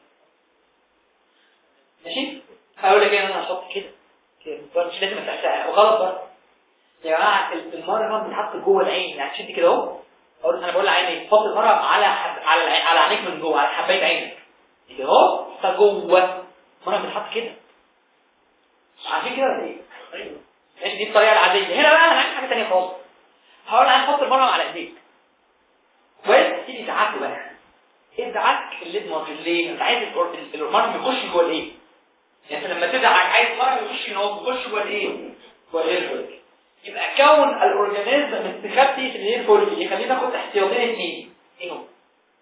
ماشي. هقول لك ايه، انا هحط كده كده مش لازم تحسها وغلط بقى يا جماعه. المرهم بيتحط جوه العين، يعني شد كده اهو. اقول انا بقول لعيني حط المرهم على حب... على العين... على عينيك من جوه، على حبايه عينك كده اهو، حطها جوه. المرهم بيتحط كده عارفين كده ولا ايه؟ ايوه ماشي. دي الطريقه العاديه. هنا بقى هنعمل حاجه ثانيه خالص. هقول انا هحط المرهم على ايديك كويس، تيجي تعاكوا بقى. ادعك الليد مارجلين، انت عايز المرهم يخش جوه الايه؟ يعني لما تدعك عايز المرهم يخش ان هو يخش جوه الايه؟ جوه الايه. يبقى كون الاورجانيزم مستخبي في الهير فوليكل يخلينا ناخد احتياطين اثنين. ايه هم؟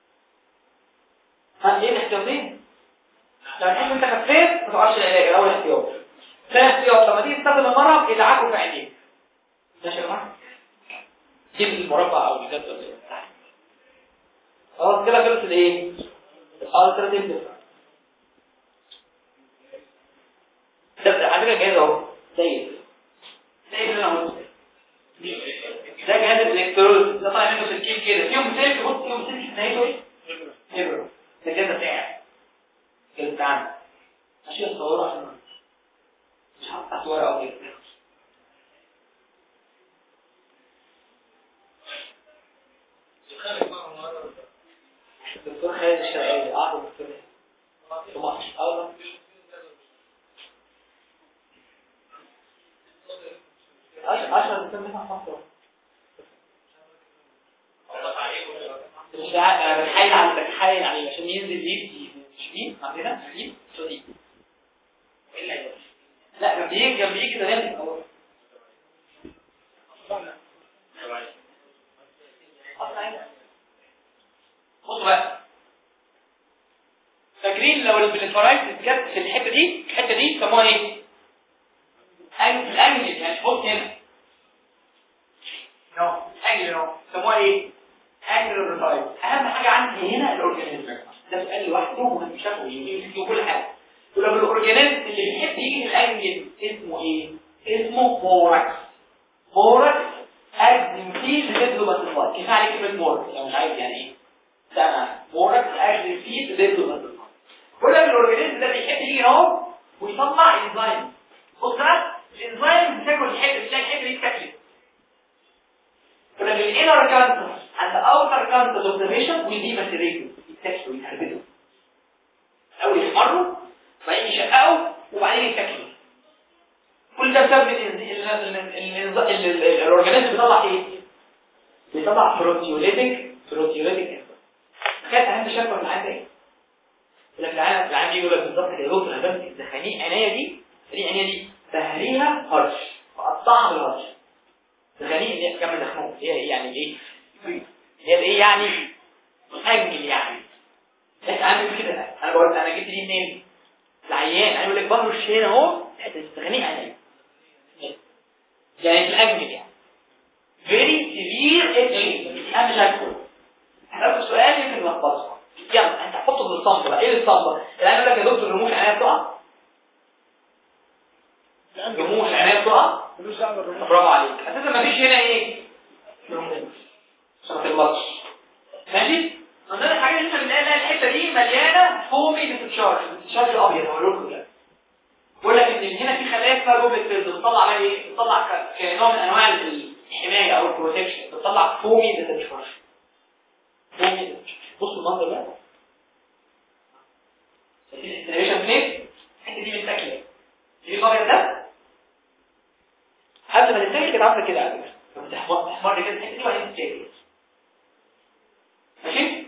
ها ايه الاحتياطين؟ لو تحس انت خفيت ما تقعدش العلاج. الاول احتياط، ثاني احتياط لما تيجي تستخدم المرهم ادعكه في عينيك. ماشي يا جماعه؟ جيب المربع او الجد ولا ايه؟ خلاص كده خلص الايه؟ الالتراتيف ديفرنس. ده على فكره جاهز اهو زي زي اللي انا قلت. ده جهاز الالكترود ده طالع منه سلكين كده فيهم سلك. بص فيهم سلك نهايته ايه؟ ابره. ده كده بتاعي كده بتاعنا عشان اصوره عشان مش هحط صور او كده. الدكتور خالد الشرقاوي اعرف الدكتور في مصر اول عشرة دكتور منها في مصر. مش انا بتحايل على بتحايل عليه عشان ينزل يدي مش مين عندنا مين صديق الا لا جنبيه جنبيه كده هنا اهو. بصوا بقى فاكرين لو البليفرايتس جت في الحته دي الحته دي سموها ايه؟ انجل انجل يعني بص هنا نو انجل نو سموها ايه؟ انجل بليفرايتس. اهم حاجه عندي هنا الاورجانيزم ده سؤال لوحده ومش شافه يجي كل حاجه. ولو الاورجانيزم اللي بيحب يجي الانجل اسمه ايه؟ اسمه موركس. موركس اكزنفيز ديبلوماتيفاي. كيف عليك كلمه موركس لو مش عارف يعني ايه؟ ده موركس اكزنفيز ديبلوماتيفاي. كل الاورجانيزم ده بيحب يجي اهو ويطلع انزيم. بص بقى الانزيم بتاكل الحته بتلاقي الحته دي اتاكلت. ولما الانر كانتر and the outer canthus of the patient will be macerated. يتاكلوا يتهربدوا. اول يحمروا بعدين يشققوا وبعدين يتاكلوا. كل ده بسبب الاورجانيزم بيطلع ايه؟ بيطلع بروتيوليتيك بروتيوليتيك كانت اهم شكوى من العيان ايه؟ لما العيان العيان يقول لك بالظبط كده يا دكتور انا بمسك دخانين عينيا دي دي عينيا دي بهريها هرش بقطعها بالهرش. دخانين اللي كمان دخنوه هي يعني ايه؟ هي ايه يعني؟ انجل يعني. انت عامل كده انا بقول انا جبت دي منين؟ العيان انا بقول لك بهرش هنا اهو حته دخانين عينيا يعني الانجل يعني very severe itching. اهم شكوى. هنقول سؤال يمكن نلخبطه. يلا انت هتحطه بالصمت بقى. ايه الصمت؟ الان يقول لك يا دكتور رموش عينيا بتقع. رموش عينيا بتقع. برافو عليك. اساسا ما فيش هنا ايه؟ رموش عشان ما تغلطش. ماشي؟ من ضمن الحاجات اللي احنا بنلاقيها الحته دي مليانه فومي بتتشارج. بتتشارج الابيض هقول لكم ده. بقول لك ان هنا في خلايا اسمها جوبلت سيلز بتطلع عليها ايه؟ بتطلع كنوع من انواع الحمايه او البروتكشن. بتطلع فومي بتتشارج. فومي بصوا المنظر ده. الانتريشن فين؟ الحته دي متاكله. دي الابيض ده قبل ما تتاكل كده عامله كده على فكره. لما تحمر كده الحته دي وبعدين تتاكل. ماشي؟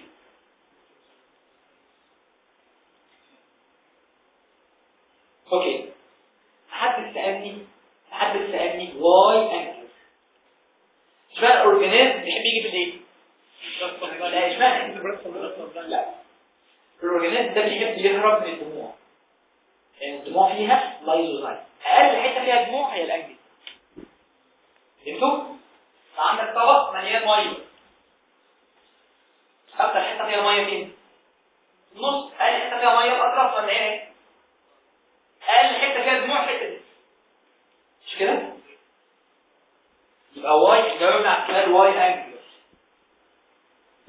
اوكي. حد سألني حد سألني واي انكل. اشمعنى الاورجانيزم بيحب يجي بالايه؟ لا اشمعنى لا الاورجانيزم ده بيحب يهرب من الدموع. يعني الدموع فيها لايزوزايم. اقل حته فيها دموع هي الانجل. فهمتوا؟ عندك طبق مليان ميه. اكتر حته فيها ميه فين؟ نص. اقل حته فيها ميه الاطراف ولا ايه؟ اقل حته فيها دموع حته دي. مش كده؟ يبقى واي جاوبنا على السؤال واي انجل.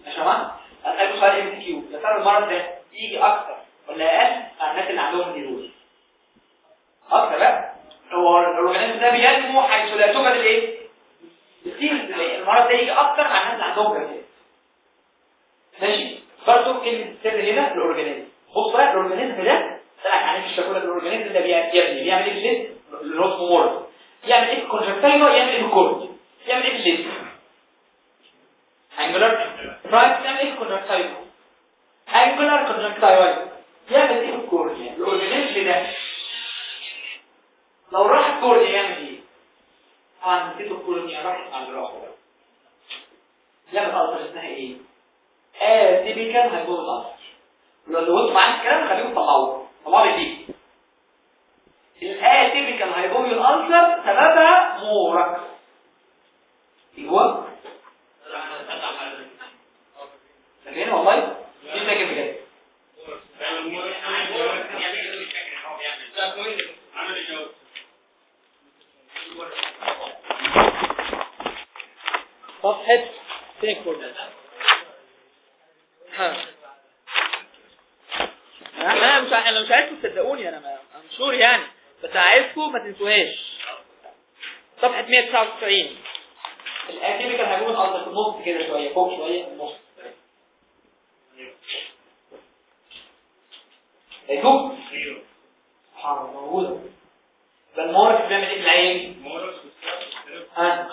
يا جماعه اسالكم سؤال ام كيو، يا ترى المرض ده يجي اكتر ولا اقل مع الناس اللي عندهم نيروز؟ اكتر بقى. هو الاورجانيزم ده بينمو حيث لا توجد الايه؟ السيلز. المرض ده يجي اكتر مع الناس اللي عندهم جلطات. ماشي. برضه كلمه السر هنا الاورجانيزم. بص بقى الاورجانيزم ده طلع عليه مش بقول الاورجانيزم ده بيعمل بيعمل ايه في الليد؟ الروت مور يعمل ايه في الكونجكتيفا، يعمل ايه في الكورد، يعمل ايه في الليد؟ انجولار برايت يعمل ايه في الكونجكتيفا، انجولار كونجكتيفا يعمل ايه في الكورد. الاورجانيزم ده لو راح الكورد يعمل ايه؟ طبعا نسيت الكورد راحت على الراحه بقى. يعمل ألسر اسمها ايه؟ اتيبيكال هايبوث ألسر. لو قلت معاك الكلام خليهم طلعوه طلعوا دي. الاتيبيكال هايبوث ألسر سببها موركس. ايوه لكن والله مش فاكر بجد. صفحة تنكور ها انا مش انا مش عايزكم تصدقوني، انا مشهور يعني، بس عايزكم ما تنسوهاش. صفحة مية وتسعة وتسعين الاتيبيكال هيكون قصدك في النص كده شويه فوق شويه النص ايوه حاضر موجوده. ده المورك بيعمل ايه في العين؟ مورك ها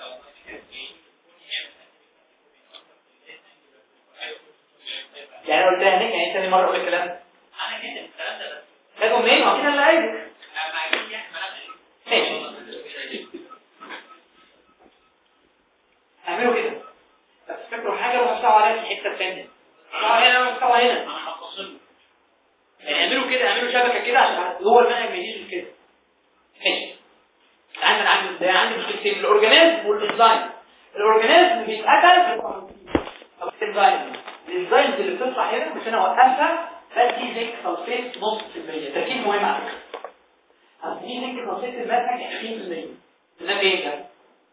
يعني قلت لها هناك يعني ثاني مره اقول الكلام انا كده الكلام ده بس خدوا منين هو كده اللي عايزك ماشي اعملوا كده. بس فكروا حاجه وهفتحوا عليها في الحته الثانيه هنا وهفتحوا هنا يعني اعملوا كده، اعملوا شبكه كده عشان هو المنهج ما يجيش كده. ماشي عندنا عندي ازاي عندي مشكلتين الاورجانيزم والانزيم. الاورجانيزم بيتقتل بالانزيم. الانزيمز اللي بتطلع هنا مش انا اوقفها بدي زنك سلفيت نص في المية. تركيز مهم على فكره. هدي زنك سلفيت المنهج عشرين في المية. ده ايه ده؟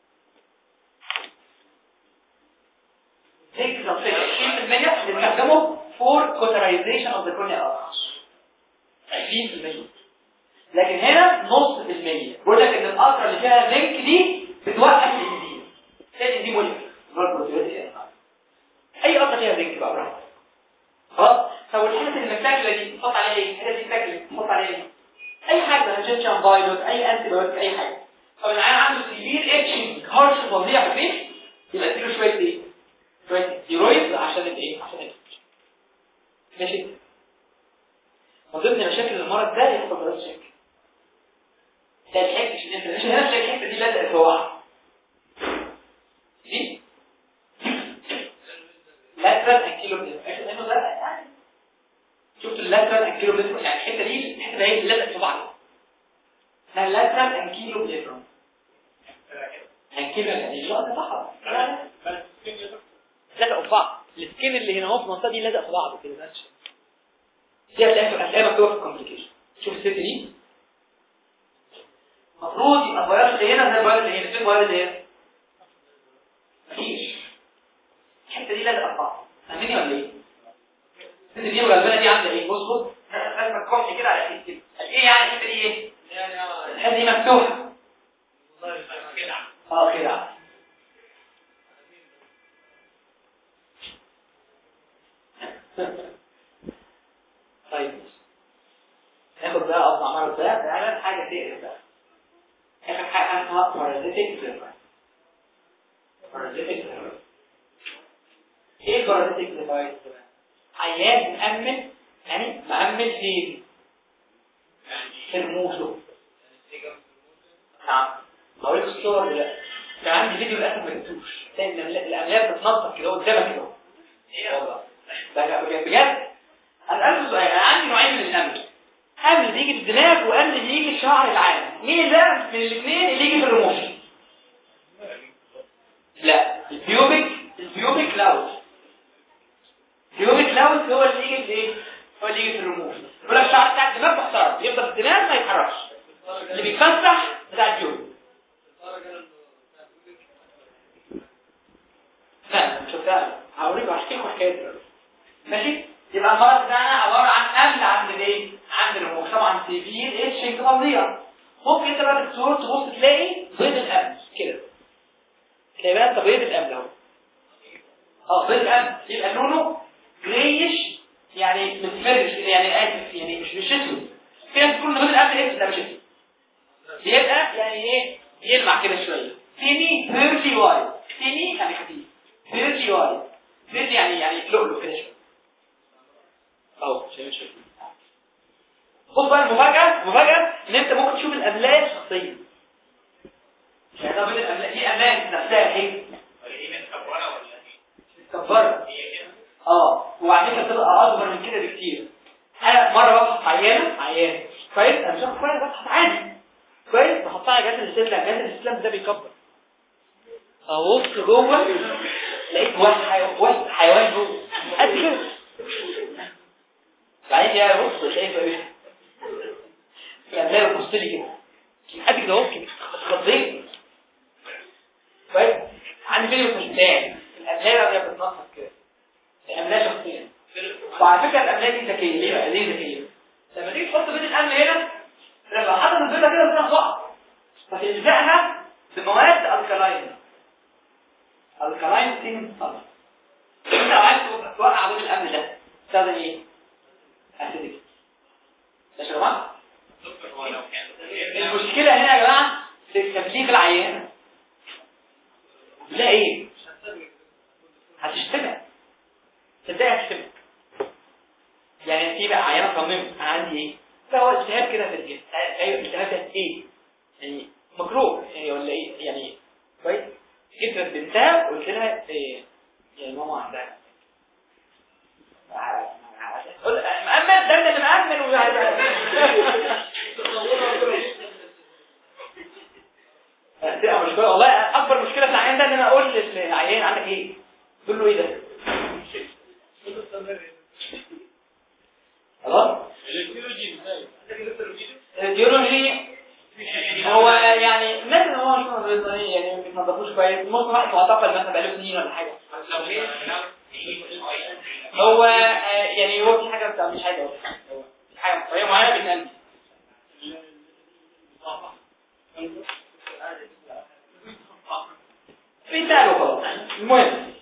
زنك سلفيت عشرين في المية بنستخدمه فور كوترايزيشن اوف ذا كورنيا ارترز عشرين في المية. لكن هنا نص في المية. بقول لك ان القطره اللي فيها زنك دي بتوقف الانزيم. الانزيم موليكيول البروتيوليز اي قطره فيها زنك بقى براحتك. خلاص. طب الحاجات اللي متاكله دي تحط عليها ايه؟ الحاجات دي متاكله تحط عليها ايه؟ اي حاجه انجكشن فايروس اي انتي بايوتيك اي حاجه. طب العيان عنده سيفير اتشنج هارش فظيع في البيت يبقى اديله شويه ايه؟ شويه ستيرويدز عشان الايه؟ عشان ايه؟ ماشي. من ضمن مشاكل المرض ده يحصل بلاد شك. ده الحته مش انت مش نفس الحته دي لازقه في بعض. دي لاترال انكيلوبليزم انه ده يعني شفت اللاترال انكيلوبليزم يعني الحته دي الحته دي هي لازقه في بعض. ده اللاترال انكيلوبليزم انكيلو يعني الجوده صح لازقه في بعض. السكين اللي هنا اهو في المنطقه دي لازقه في بعض كده ماشي. دي هتلاقي هتلاقي مكتوبه في الكومبليكيشن. شوف الست دي المفروض يبقى الفيروس اللي هنا زي الفيروس اللي هنا. فين الفيروس اللي هنا؟ مفيش. الحته دي لازقه في بعض. فاهميني ولا ايه؟ الست دي الغلبانه دي عامله ايه؟ بص بص لازم تكحي كده على ايدك كده. ايه يعني الحته دي ايه؟ الحته دي مفتوحه. اه كده. طيب ناخد بقى اطلع مره ده فعلا حاجه تقرف بقى. اخر حاجه اسمها بارازيتيك فيبر. بارازيتيك فيبر ايه بارازيتيك فيبر؟ عيان مأمن يعني مأمن فين؟ في رموشه. نعم هوريك الصور دلوقتي. كان عندي فيديو للاسف ما جبتوش. تلاقي الاملاك بتنطط كده قدامك كده. ايه والله ده بجد. هسألكوا سؤال. انا عندي نوعين من الامل. امل بيجي في الدماغ وامل بيجي في الشعر العام. مين ده من الاثنين اللي يجي في الرموش؟ لا البيوبيك البيوبيك لاوس. البيوبيك لاوس هو اللي يجي في ايه؟ هو اللي يجي في الرموش. يقول لك الشعر بتاع الدماغ محترم يفضل في الدماغ ما يتحركش. اللي بيتفتح بتاع الجيوب. لا مش شفتها هوريكم احكي لكم حكايه دلوقتي ماشي. يبقى المرض بتاعنا عباره عن امل عند الايه عند الرموش طبعا سيفير اتشنج فظيع. ممكن انت بقى الدكتور تبص تلاقي بيض الامل كده تلاقي بقى انت بيض الامل اهو اه بيض الامل يبقى لونه جريش يعني متفرش يعني اسف يعني مش مش اسود. في ناس تقول ان بيض الامل اسود لا مش اسود بيبقى يعني ايه يلمع كده شويه تيني بيرتي وايت تيني يعني خفيف بيرتي وايت بيرتي يعني يعني لؤلؤ كده شويه اهو شايف شايف. خد بقى المفاجاه المفاجاه ان انت ممكن تشوف الاملاك الشخصيه يعني ده بيض الاملاك دي املاك نفسها ايه ايه متكبره ولا ايه متكبره اه وبعدين بتبقى اكبر من كده بكتير. انا مره بفحص عيانه عيانه كويس انا مش هاخد كويس بفحص عادي كويس بحطها على جهاز الاستسلام جهاز الاستسلام ده بيكبر ابص جوه لقيت واحد حيوان واحد حيوان جوه قد كده بعدين يا بص شايف ايه يعني بص لي كده قد كده اهو كده خضيت كويس عندي فيديو في البتاع الاملاك اللي بتتنطط كده الاملاك شخصيا وعلى فكره الاملاك دي ذكيه ليه بقى ليه ذكيه لما تيجي تحط بيض الامل هنا لما حطت البيضه كده بتنفع فتلزقها بمواد الكلاين الكلاين تين صلب. انت لو عايز توقع بيض الامل ده تستخدم ايه اسيدك يا جماعه. المشكله هنا يا جماعه في تبليغ العيان لا ايه هتشتمك صدقني هتشتمك يعني في بقى عيانه صممت انا عندي ايه فهو التهاب كده في الجسم ايوه التهاب ده ايه يعني مكروه يعني ولا ايه يعني كويس جبت بنتها وقلت لها ايه يا ماما عندها قول مأمن ده اللي مأمن والله اكبر مشكله في العيان ده ان انا اقول للعيان عندك ايه تقول له ايه ده خلاص الجيولوجي هو يعني الناس اللي هو مش يعني ما بيتنظفوش كويس ممكن واحد معتقل مثلا بقاله سنين ولا حاجه هو يعني هو في حاجه بتاع مش حاجه هو حاجه طريقه معينه بتقلب في تالو خلاص المهم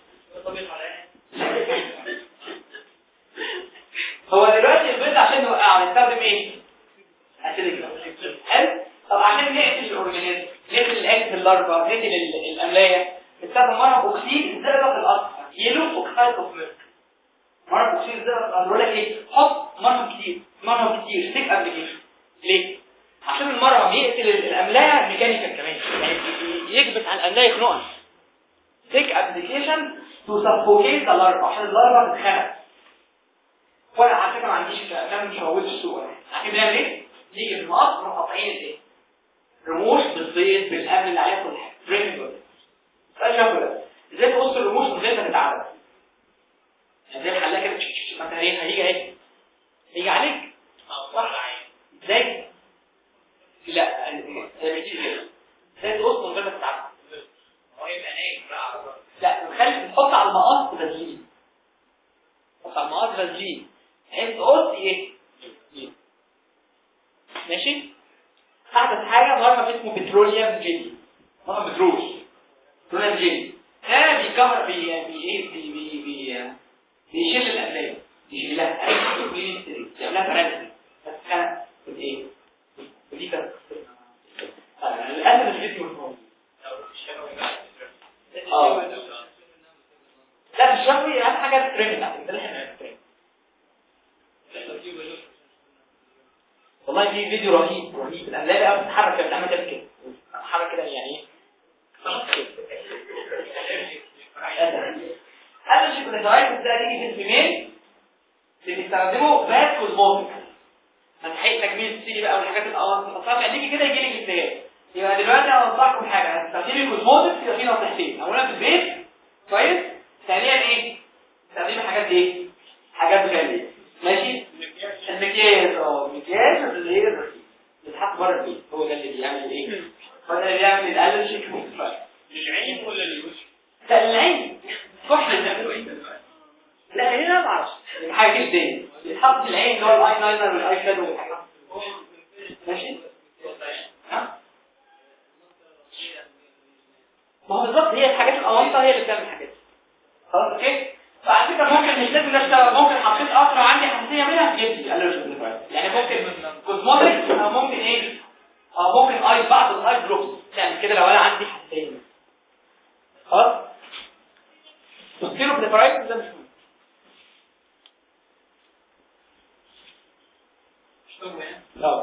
هو دلوقتي البيض عشان نوقعه نستخدم ايه اسيدك حلو. طب عشان نقتل الاورجانيزم نقتل الاكس اللارفا نقتل الاملايه نستخدم مرهم اكسيد الزئبق الاصفر يلو اوكسيد اوف ميرك مرهم اكسيد الزئبق الاصفر بقول لك ايه حط مرهم كتير مرهم كتير ستيك ابلكيشن ليه عشان المرهم يقتل الاملايه ميكانيكال كمان يعني يكبت على الاملايه يخنقها ستيك ابلكيشن تو سفوكيت ذا لارفا عشان اللارفا تتخنق. وانا على فكره ما عنديش كلام مش موجود في السوق عشان ده ليه نيجي في المقص مقاطعين الايه رموش بالزيت بالامل اللي عليها كل حاجه برينج ده شغله ازاي تقص الرموش من غير ما تتعب زي الحلاقه كده مثلا ايه هيجي اهي هيجي عليك صح ازاي لا زي ما تيجي كده ازاي تقص من غير ما تتعب هو يبقى نايم بقى لا نخلي نحط على المقص فازلين نحط على المقص فازلين بحيث تقص ايه ماشي. احدث حاجه مرهم اسمه بتروليوم جيلي مرهم بترول بتروليوم جيلي ده بيكهر بي بي بي بي بي بيشيل الاملاك بيشيلها اي بيشيل يعملها فرنسي بس كان ايه ودي كانت الاسد الفيديو مفهوم اه لا مش شرطي اهم حاجه ترند ده احنا والله في فيديو رهيب رهيب الاملاك بقى بتتحرك كده بتعمل كده بتتحرك كده يعني ايه خلاص كده هذا الشيء اللي دايما ده تيجي في الفيميل اللي بيستخدموا باد كوزموتيك هتحقق تجميل السيلي بقى والحاجات القوانص الخاصه يعني كده يجي لك اكتئاب. يبقى دلوقتي انا انصحكم بحاجه هتستخدمي كوزموتيك يبقى في نصيحتين اولا في البيت كويس ثانيا ايه تستخدمي حاجات ايه حاجات غاليه ماشي المكياج اه المكياج اللي هي الرخيص بيتحط بره البيت هو ده اللي بيعمل ايه هو ده اللي بيعمل الالرجيك للعين ولا للوش لا للعين كحل ده لا هنا ما اعرفش حاجه كده دي بيتحط في العين اللي هو الاي لاينر والاي شادو والحاجات ماشي ها ما هو بالظبط هي الحاجات الاونطه هي اللي بتعمل الحاجات خلاص اوكي فعلى فكره ممكن مش لازم اشتغل ممكن حطيت قطره عندي حساسيه منها تجيب لي الرجل يعني ممكن كوزموتكس او ممكن ايه او ممكن اي بعض الاي دروبس يعني كده لو انا عندي حساسيه خلاص تصيروا بريفرايتس ده مش مهم لا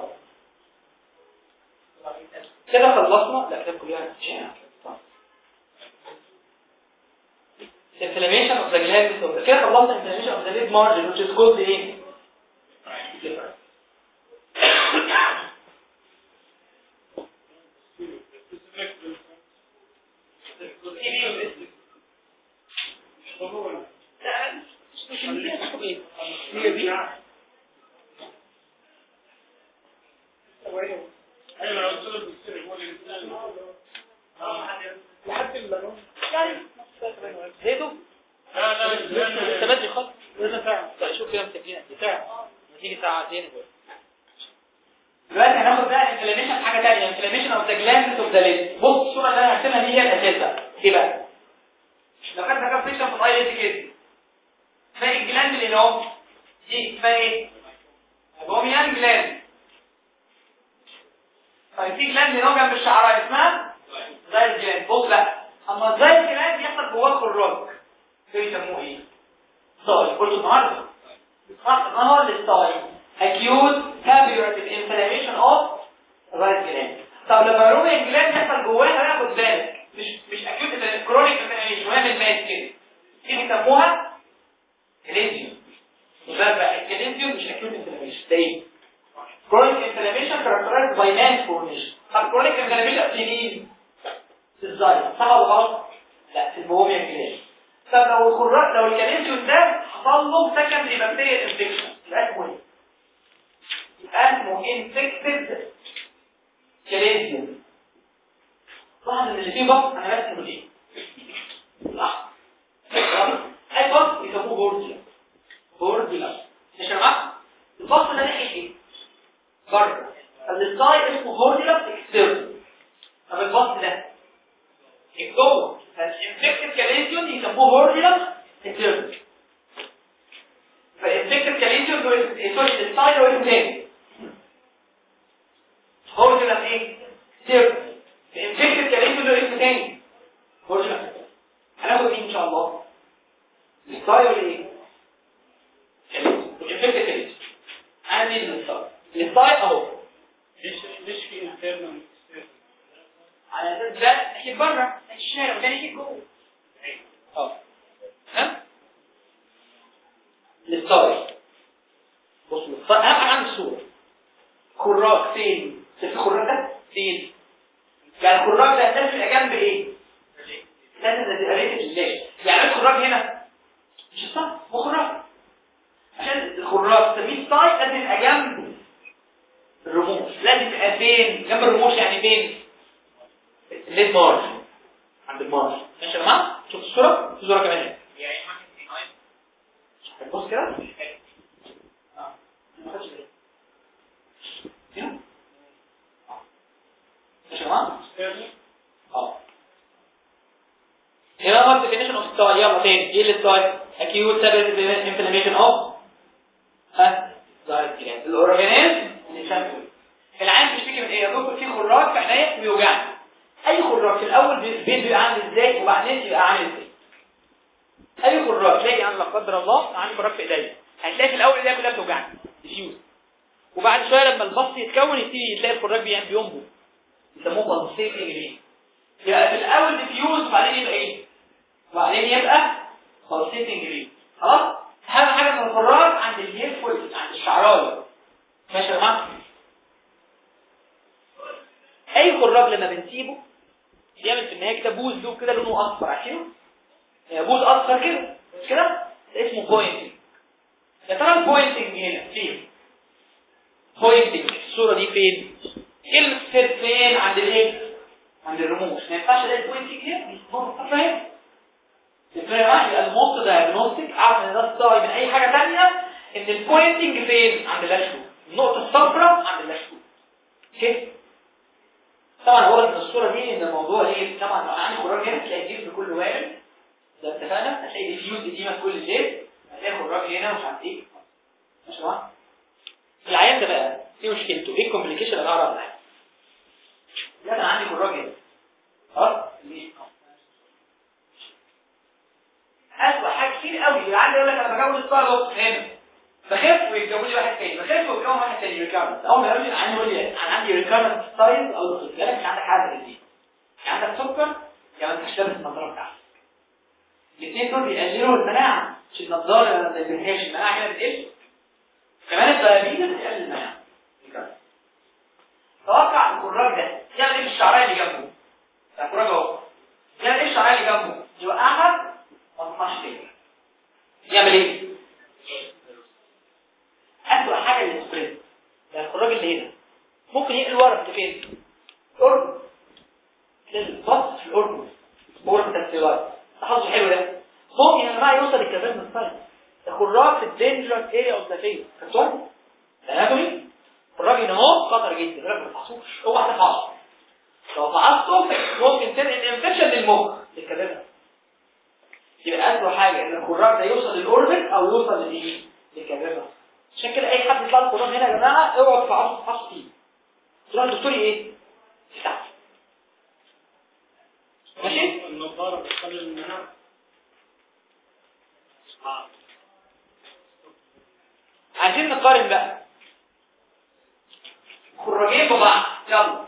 كده خلصنا لا كده كلها inflammation of the glands of the كده خلصنا inflammation of the lid margin which is called ايه هي دي ايوه لو قلت له بالسر هو اللي اه لحد اللون يعني زيدو لا لا لسه بدري خالص لسه ساعه طيب شوف كده مسكين ساعه نتيجه ساعتين دلوقتي هناخد بقى الانفلاميشن حاجه ثانيه انفلاميشن اوف ذا جلاندز اوف ذا ليد بص الصوره اللي انا هرسمها دي هي الاساس بقى ايه بقى لو خدنا كام فيشن في الاي دي كده تلاقي الجلاند اللي هو دي اسمها ايه بوميان جلاند طيب في جلاند هنا جنب الشعرايه اسمها زي الجلاند بص بقى اما زي الجلاند يحصل جواه خراج بيسموه ايه ستاي قلت النهارده صح ما هو الستاي acute tabulative inflammation of right gland طب لما الرومي الجلاند يحصل جواها بقى خد بالك مش مش acute chronic inflammation وهي من مات كده دي بيسموها كاليزيوم وده بقى الكاليزيوم مش acute inflammation ده ايه chronic inflammation characterized by mass formation طب chronic inflammation في مين ازاي صح ولا غلط لا في البوميا الجلاند طب لو الخراج لو الكاليزيوم ده حصل له secondary bacterial infection يبقى اسمه ايه اسمه infected calasium واحد من اللي فيه بط انا بس اسمه ايه صح اي بط يسموه بورديلا بورديلا مش يا جماعه البط ده ناحيه ايه بره الساي اسمه بورديلا اكسترن طب البط ده جوه فالانفكتد كاليزيوم يسموه بورديلا اكسترن فالانفكتد كاليزيوم دول سوري الساي هو اسمه تاني بورديلا ايه سيرف الانفكتد كاليزيوم دول اسمه تاني بورديلا هناخد مين ان شاء الله الساي ولا ايه الانفكتد كاليزيوم انا مين الساي الساي اهو مش مش في انترنال على اساس ده ناحيه بره الشارع وده ناحيه جوه اه ها الساي بص الساي اهم حاجه عند الصوره خراج فين في الخراج ده فين يعني الخراج ده لازم يبقى جنب ايه لازم يبقى ريت الجلاش يعني الخراج هنا مش الصح هو خراج عشان الخراج تسميه ساي لازم يبقى جنب الرموش لازم يبقى فين جنب الرموش يعني فين الليد مارج عند المارج ماشي يا جماعه شوف الصوره في صوره كمان يعني بص كده اه ما خدش بالي هنا ماشي يا جماعه اه هنا هو الديفينيشن اوف ستاي يلا تاني ايه الستاي acute tabulative inflammation of ها ظاهر كده الاورجانيزم اللي شامل العين بيشتكي من ايه يا دكتور في خراج في عينيا بيوجعني اي خراج في الاول بيبقى عامل ازاي وبعدين يبقى عامل ازاي اي خراج تلاقي انا لا قدر الله عندي خراج في ايديا هتلاقي في الاول ايديا كلها بتوجعني ديفيوز وبعد شويه لما البص يتكون يبتدي تلاقي الخراج بيعمل بينبض يسموه بلسيتنج جديد يبقى في الاول ديفيوز وبعدين يبقى ايه وبعدين يبقى بلسيتنج جديد خلاص اهم حاجه في الخراج عند الهيرفول عند الشعرايه ماشي يا جماعه اي خراج لما بنسيبه بيعمل في النهايه كده بوز له كده لونه اصفر عارفينه بوز اصفر كده مش كده اسمه بوينتنج يا ترى البوينتنج هنا فين بوينتنج الصوره دي فين كلمه فين فين عند الايه عند الرموش ما ينفعش الاقي البوينتنج هنا فاهم الفرق يبقى الموست دايجنوستيك اعرف ان ده الصاي من اي حاجه ثانيه ان البوينتنج فين عند اللاشو النقطه الصفراء عند اللاشو اوكي طبعا هو من الصوره دي ان الموضوع ايه طبعا لو عندي خراج هنا تلاقي الجسم كله وارد زي ما اتفقنا هتلاقي ديفيوز اديما في كل شيء هتلاقي خراج هنا ومش عارف ايه ماشي معايا العيان ده بقى ايه مشكلته ايه الكومبليكيشن اللي اعرف معاه لا انا عندي خراج هنا اه ليه اسوء حاجه كتير قوي العيان يقول لك انا بجوز ستار لوك هنا بخف ويتجوز لي واحد تاني بخف ويتجوز واحد تاني ريكارنت اول ما يقول لي العيان يقول لي انا عندي ريكارنت ستايل او ضغط بالك مش عندك حاجه دي عندك سكر يا ما انتش لابس النظاره بتاعتك الاثنين دول بيقللوا المناعه مش النظاره ما بتنهاش المناعه هنا بتقل كمان الدايابيتس بتقلل المناعه توقع الكراج ده يعمل ايه بالشعرايه اللي جنبه الكراج اهو يعمل ايه الشعرايه اللي جنبه يوقعها ما تطلعش تاني يعمل ايه اسوء حاجه الاسبريس يعني الكراج اللي هنا ممكن ينقل ورا في فين الاورجن البط في الاورجن اورجن التسويات تحظه حلو ده ممكن يا جماعه يوصل الكباب من الصيد الخراج في الدينجر اريا اوف ذا فيس فهمتوا الاناتومي الراجل هنا اهو خطر جدا الراجل ما تحصوش اوعى تفحصه لو فحصته ممكن تنقل انفكشن للمخ للكباب يبقى اسوء حاجه ان الخراج ده يوصل للاوربت او يوصل للايه للكباب عشان كده اي حد يطلع الخراج هنا يا جماعه اوعوا تفحصوا تفحصوا فيه تقول الدكتور ايه تفتح ماشي النظاره بتخلي المناعه عايزين نقارن بقى خراجين ببعض يلا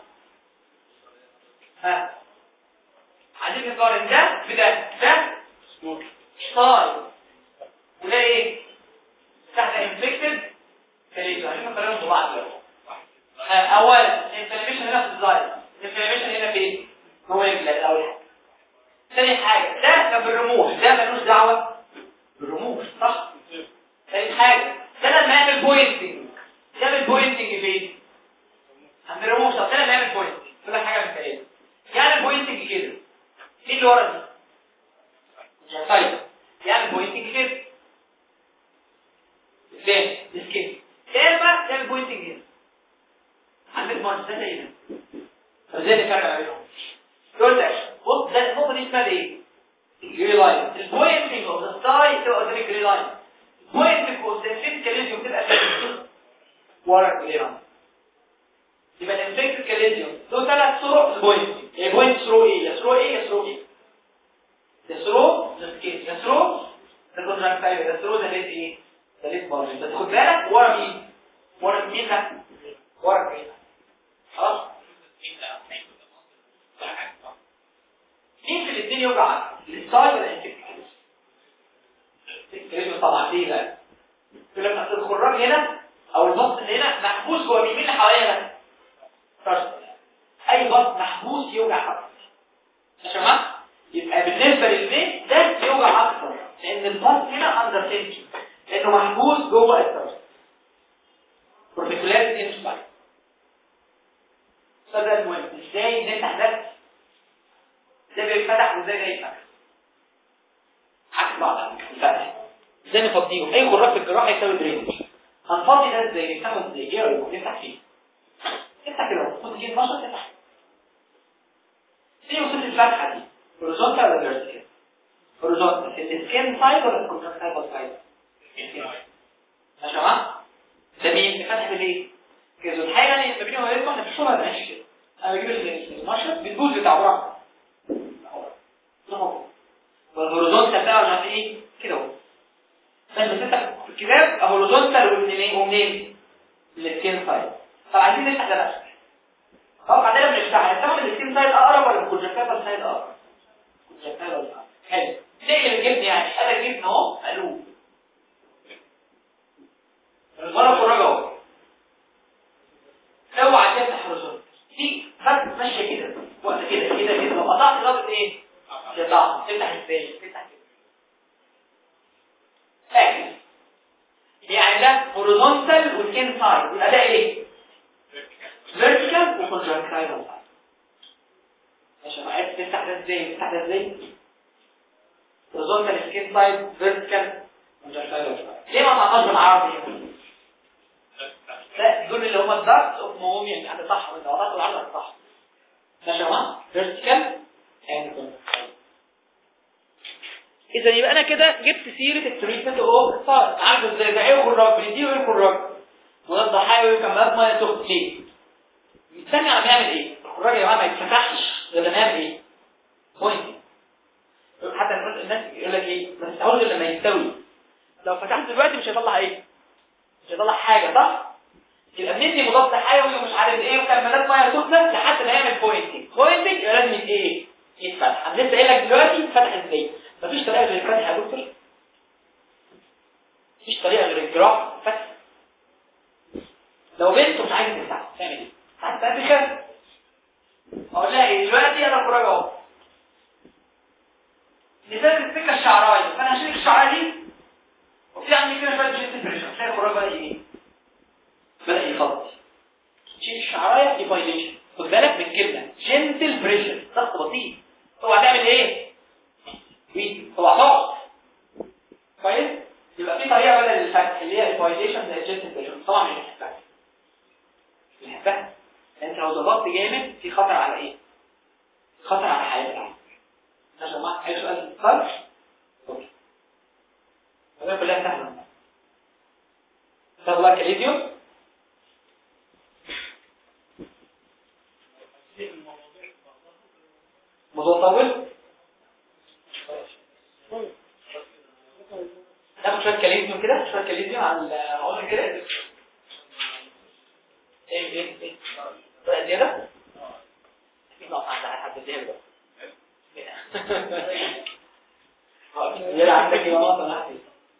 ها عايزين نقارن ده بده ده سموك صاي وده ايه تحت انفكتد كليتو عايزين نقارنهم ببعض يلا ها اولا الانفلاميشن هنا في الزايد الانفلاميشن هنا فين هو الجلد اول حاجه ثاني حاجه ده كان بالرموش ده ملوش دعوه بالرموش صح ثالث حاجه ده لما يعمل بوينتنج يعمل بوينتنج فين عند الرموش طب ده لما يعمل بوينتنج كل حاجه من الكلام يعمل بوينتنج كده ايه اللي ورا دي طيب يعمل بوينتنج كده فين السكين كيف يعمل بوينتنج هنا عند المارس ده زي ده ازاي نفرق ما بينهم يقول لك بص ده النقطه دي اسمها ايه الجري لاين البوينتنج اوف ذا ستاي تبقى قدام الجري لاين البوينتنج اوف ذا فيزيكال بتبقى فين ورا الجري لاين يبقى الانفكتد كاليزيوم دول ثلاث طرق للبوينتنج البوينت ثرو ايه يا ثرو ايه يا ثرو ايه يا ثرو ذا سكين يا ثرو ذا كونجكتيفا يا ثرو ذا ليد ايه ذا ليد بارج بس خد بالك ورا مين ورا مين ده ورا الجري خلاص مين في الاثنين يوجع الستايل ولا الانفكتد الكلام طبعا ليه بقى لما الخراج هنا او البط اللي هنا محبوس جوه مين اللي حوالينا فرد اي بط محبوس يوجع اكتر يا جماعه يبقى بالنسبه للبيت ده يوجع اكتر لان البط هنا اندر تنشن لانه محبوس جوه الفرد بروفيكولار انسباير فده المهم ازاي نفتح ده ده بيتفتح وازاي ده يتفتح عكس بعض الفتح ازاي نفضيه اي خراج في الجراحه يساوي درينج هنفضي ده ازاي نفتحه ازاي ايه رايكم نفتح فيه نفتح كده خد كده اتناشر تفتح ايه وصلت الفتحه دي هوريزونتال ولا فيرتيكال هوريزونتال في السكين سايد ولا الكونتراكتايل سايد يا جماعه ده مين فتح بالايه كده الحاجه اللي ما بينهم وبينهم احنا في الشغل ماشي كده انا بجيب اتناشر بالبوز بتاع ورا اهو والهوريزونتال بتاعه عشان ايه كده اهو فانت بتفتح في الكتاب هوريزونتال ومنين ومنين السكين سايد طب عايزين نفتح ده بقى طب عندنا بنفتح هنستخدم السكين سايد اقرب ولا الكونجكتيفال سايد اقرب الكونجكتيفال اقرب حلو نقل الجبن يعني قال الجبن اهو قالوه وانا خراج اهو اوعى تفتح هوريزونتال في خط ماشيه كده وقت كده كده كده لو قطعت ضغط ايه تقطع تفتح ازاي تفتح كده اكيد يعني ده هوريزونتال والسكين سايد يبقى ده ايه فيرتيكال وكونجكتيفال سايد عشان عايز تفتح ده ازاي تفتح ده ازاي horizontal skin type vertical ليه ما تعطاش بالعربي؟ لا دول اللي هم الدارت اوف موميا يعني صح وانت وضعت العرض صح ماشي يا جماعه vertical and اذا يبقى انا كده جبت سيره التريتمنت اوف صار عارف ازاي ده ايه الخراج بنديله ايه الخراج مضاد حيوي وكمامات ميه سخنه ليه مستني على بيعمل ايه الخراج يا جماعه ما يتفتحش غير لما يعمل ايه بوينت حتى الناس يقول لك ايه ما تستعوذ الا لما يستوي لو فتحت دلوقتي مش هيطلع ايه مش هيطلع حاجه صح يبقى بندي مضاد حيوي ومش عارف ايه وكمامات ميه سخنه لحد ما يعمل بوينتنج بوينتنج يبقى لازم ايه يتفتح انا لسه قايل لك دلوقتي فتح ازاي مفيش طريقه غير الفتح يا دكتور مفيش طريقه غير الجراح فتح لو بنت مش عايزه تفتح تعمل ايه هتفتح كده اقول لها ايه دلوقتي انا الخراج اهو لذلك السكه الشعرايه فانا هشيل الشعرايه دي وفي عندي كده شويه جيست بريشر تلاقي الخراج بدا ايه بدا يفضي تشيل الشعرايه دي بايليشن خد بالك من كلمه جنتل بريشر ضغط بسيط هو هتعمل ايه هو هتقعد كويس يبقى في طريقه بدل الفتح اللي هي البايليشن زي الجنتل بريشر طبعا مش هتفتح مش هتفتح انت لو ضغطت جامد في خطر على ايه خطر على حياتك يا جماعه اي سؤال فرق اوكي هذا كلها سهله طب لك الفيديو موضوع طويل ناخد شويه كاليزيوم كده شويه كاليزيوم على العضله كده ايه ايه ايه طيب كده نقطع عند حد تاني بقى يلا عندك ايه نقطه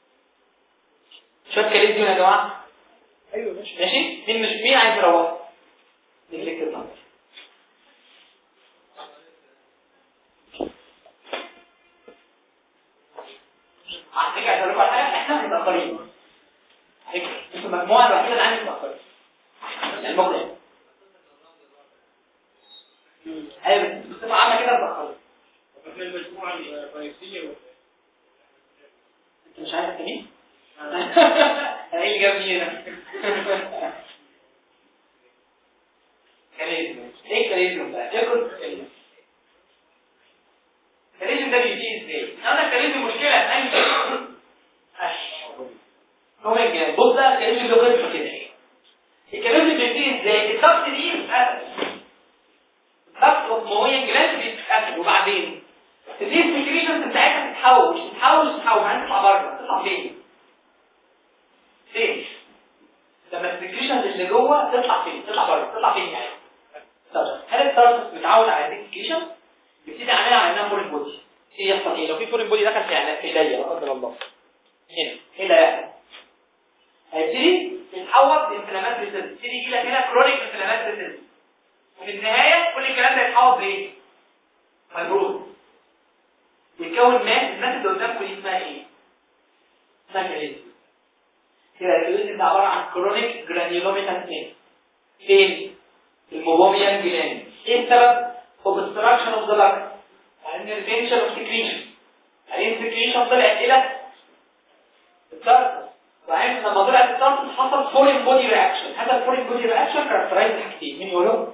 شويه كاليزيوم يا جماعه ايوه ماشي ماشي مين مش مين عايز يروح نجلك كده عندك عايز اقول لكم على حاجه احنا متاخرين انتوا المجموعه الوحيده اللي عندي متاخرين الموضوع ايوه بصفه عامه كده متاخرين احنا المجموعه الرئيسيه انت مش عارف مين انا ايه اللي جابني هنا كاليزيوم ايه كاليزيوم بقى تاكل كاليزيوم الكاليزيوم ده بيجي ازاي انا الكاليزيوم مشكله اي شيء هو الجهاز بص بقى الكاليزيوم ده قصه كده الكاليزيوم بيجي ازاي الضغط دي بتتقفل الضغط الهرمونيه الجلاند بيتقفل وبعدين تدي السكريشنز بتاعتها تتحول مش تتحول تتحول هتطلع بره تطلع فين فين لما السكريشنز اللي جوه تطلع فين تطلع بره تطلع فين يعني طب هل التارجت متعود على السكريشن يبتدي اعملها على انها فورين بودي ايه يحصل ايه لو في فورين بودي دخل في علاج في ايديا لا قدر الله هنا ايه اللي هيحصل هيبتدي تتحول لانفلاماتوري سيلز تبتدي يجي لك هنا كرونيك انفلاماتوري سيلز وفي النهايه كل الكلام ده يتحول بايه فايبروز يتكون ماس الماس اللي قدامكم دي اسمها ايه اسمها كاليزيوم كده الكاليزيوم ده عباره عن كرونيك جرانيولوميتال سيل فين الموبوميان جلاند ايه السبب obstruction of the lung لان الفينشن اوف سكريشن اي سكريشن طلعت الى التارتس وعين لما طلعت التارتس حصل فورين بودي رياكشن هذا الفورين بودي رياكشن كاركترايز حاجتين مين يقولهم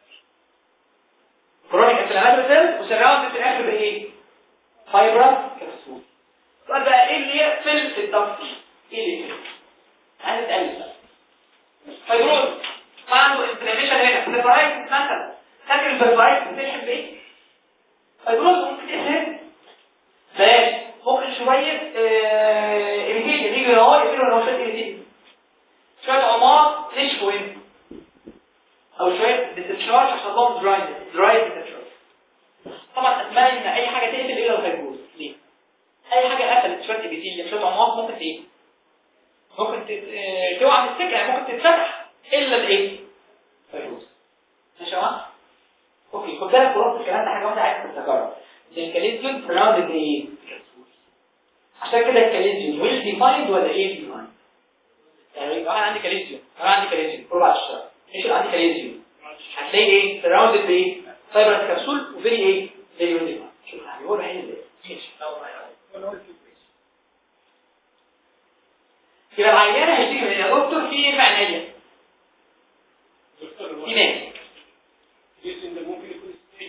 كرونيك انفلاماتوري سيلز وسراوند في الاخر بايه فايبرس كبسول سؤال بقى ايه اللي يقفل في الضغط ايه اللي يقفل عايز اتقلب فايبروز ما عنده انفلاميشن هنا فايبرايتس مثلا فاكر الفايبرايتس بتلحق بايه فايبروز ممكن تقفل بلاش ممكن شويه اريتيشن يجي هنا يقفلوا هنا شويه اريتيشن شويه عمار نشفوا هنا او شويه ديستشارج عشان لهم دراي دراي ديستشارج طبعا اتمنى ان اي حاجه تقفل الا الفايبروز ليه اي حاجه قفلت شويه اريتيشن شويه عمار ممكن ايه ممكن توقع من السكه يعني ممكن تتفتح الا الايه فيروس ماشي يا جماعه اوكي خد بالك خلاص الكلام ده حاجه واحده عايز تفتكرها الكاليزيوم سراوند ايه عشان كده الكاليزيوم ويل ديفايند ولا ايه ديفايند يعني انا عندي كاليزيوم انا عندي كاليزيوم ربع الشهر ايش اللي عندي كاليزيوم هتلاقي ايه سراوند بايه فايبرس كبسول وفيري ايه فيري ديفايند شوف هنقول ايه ازاي ماشي يبقى العيانه هتيجي من يا دكتور في ايه في عينيا؟ في ناس ممكن يكون ستيج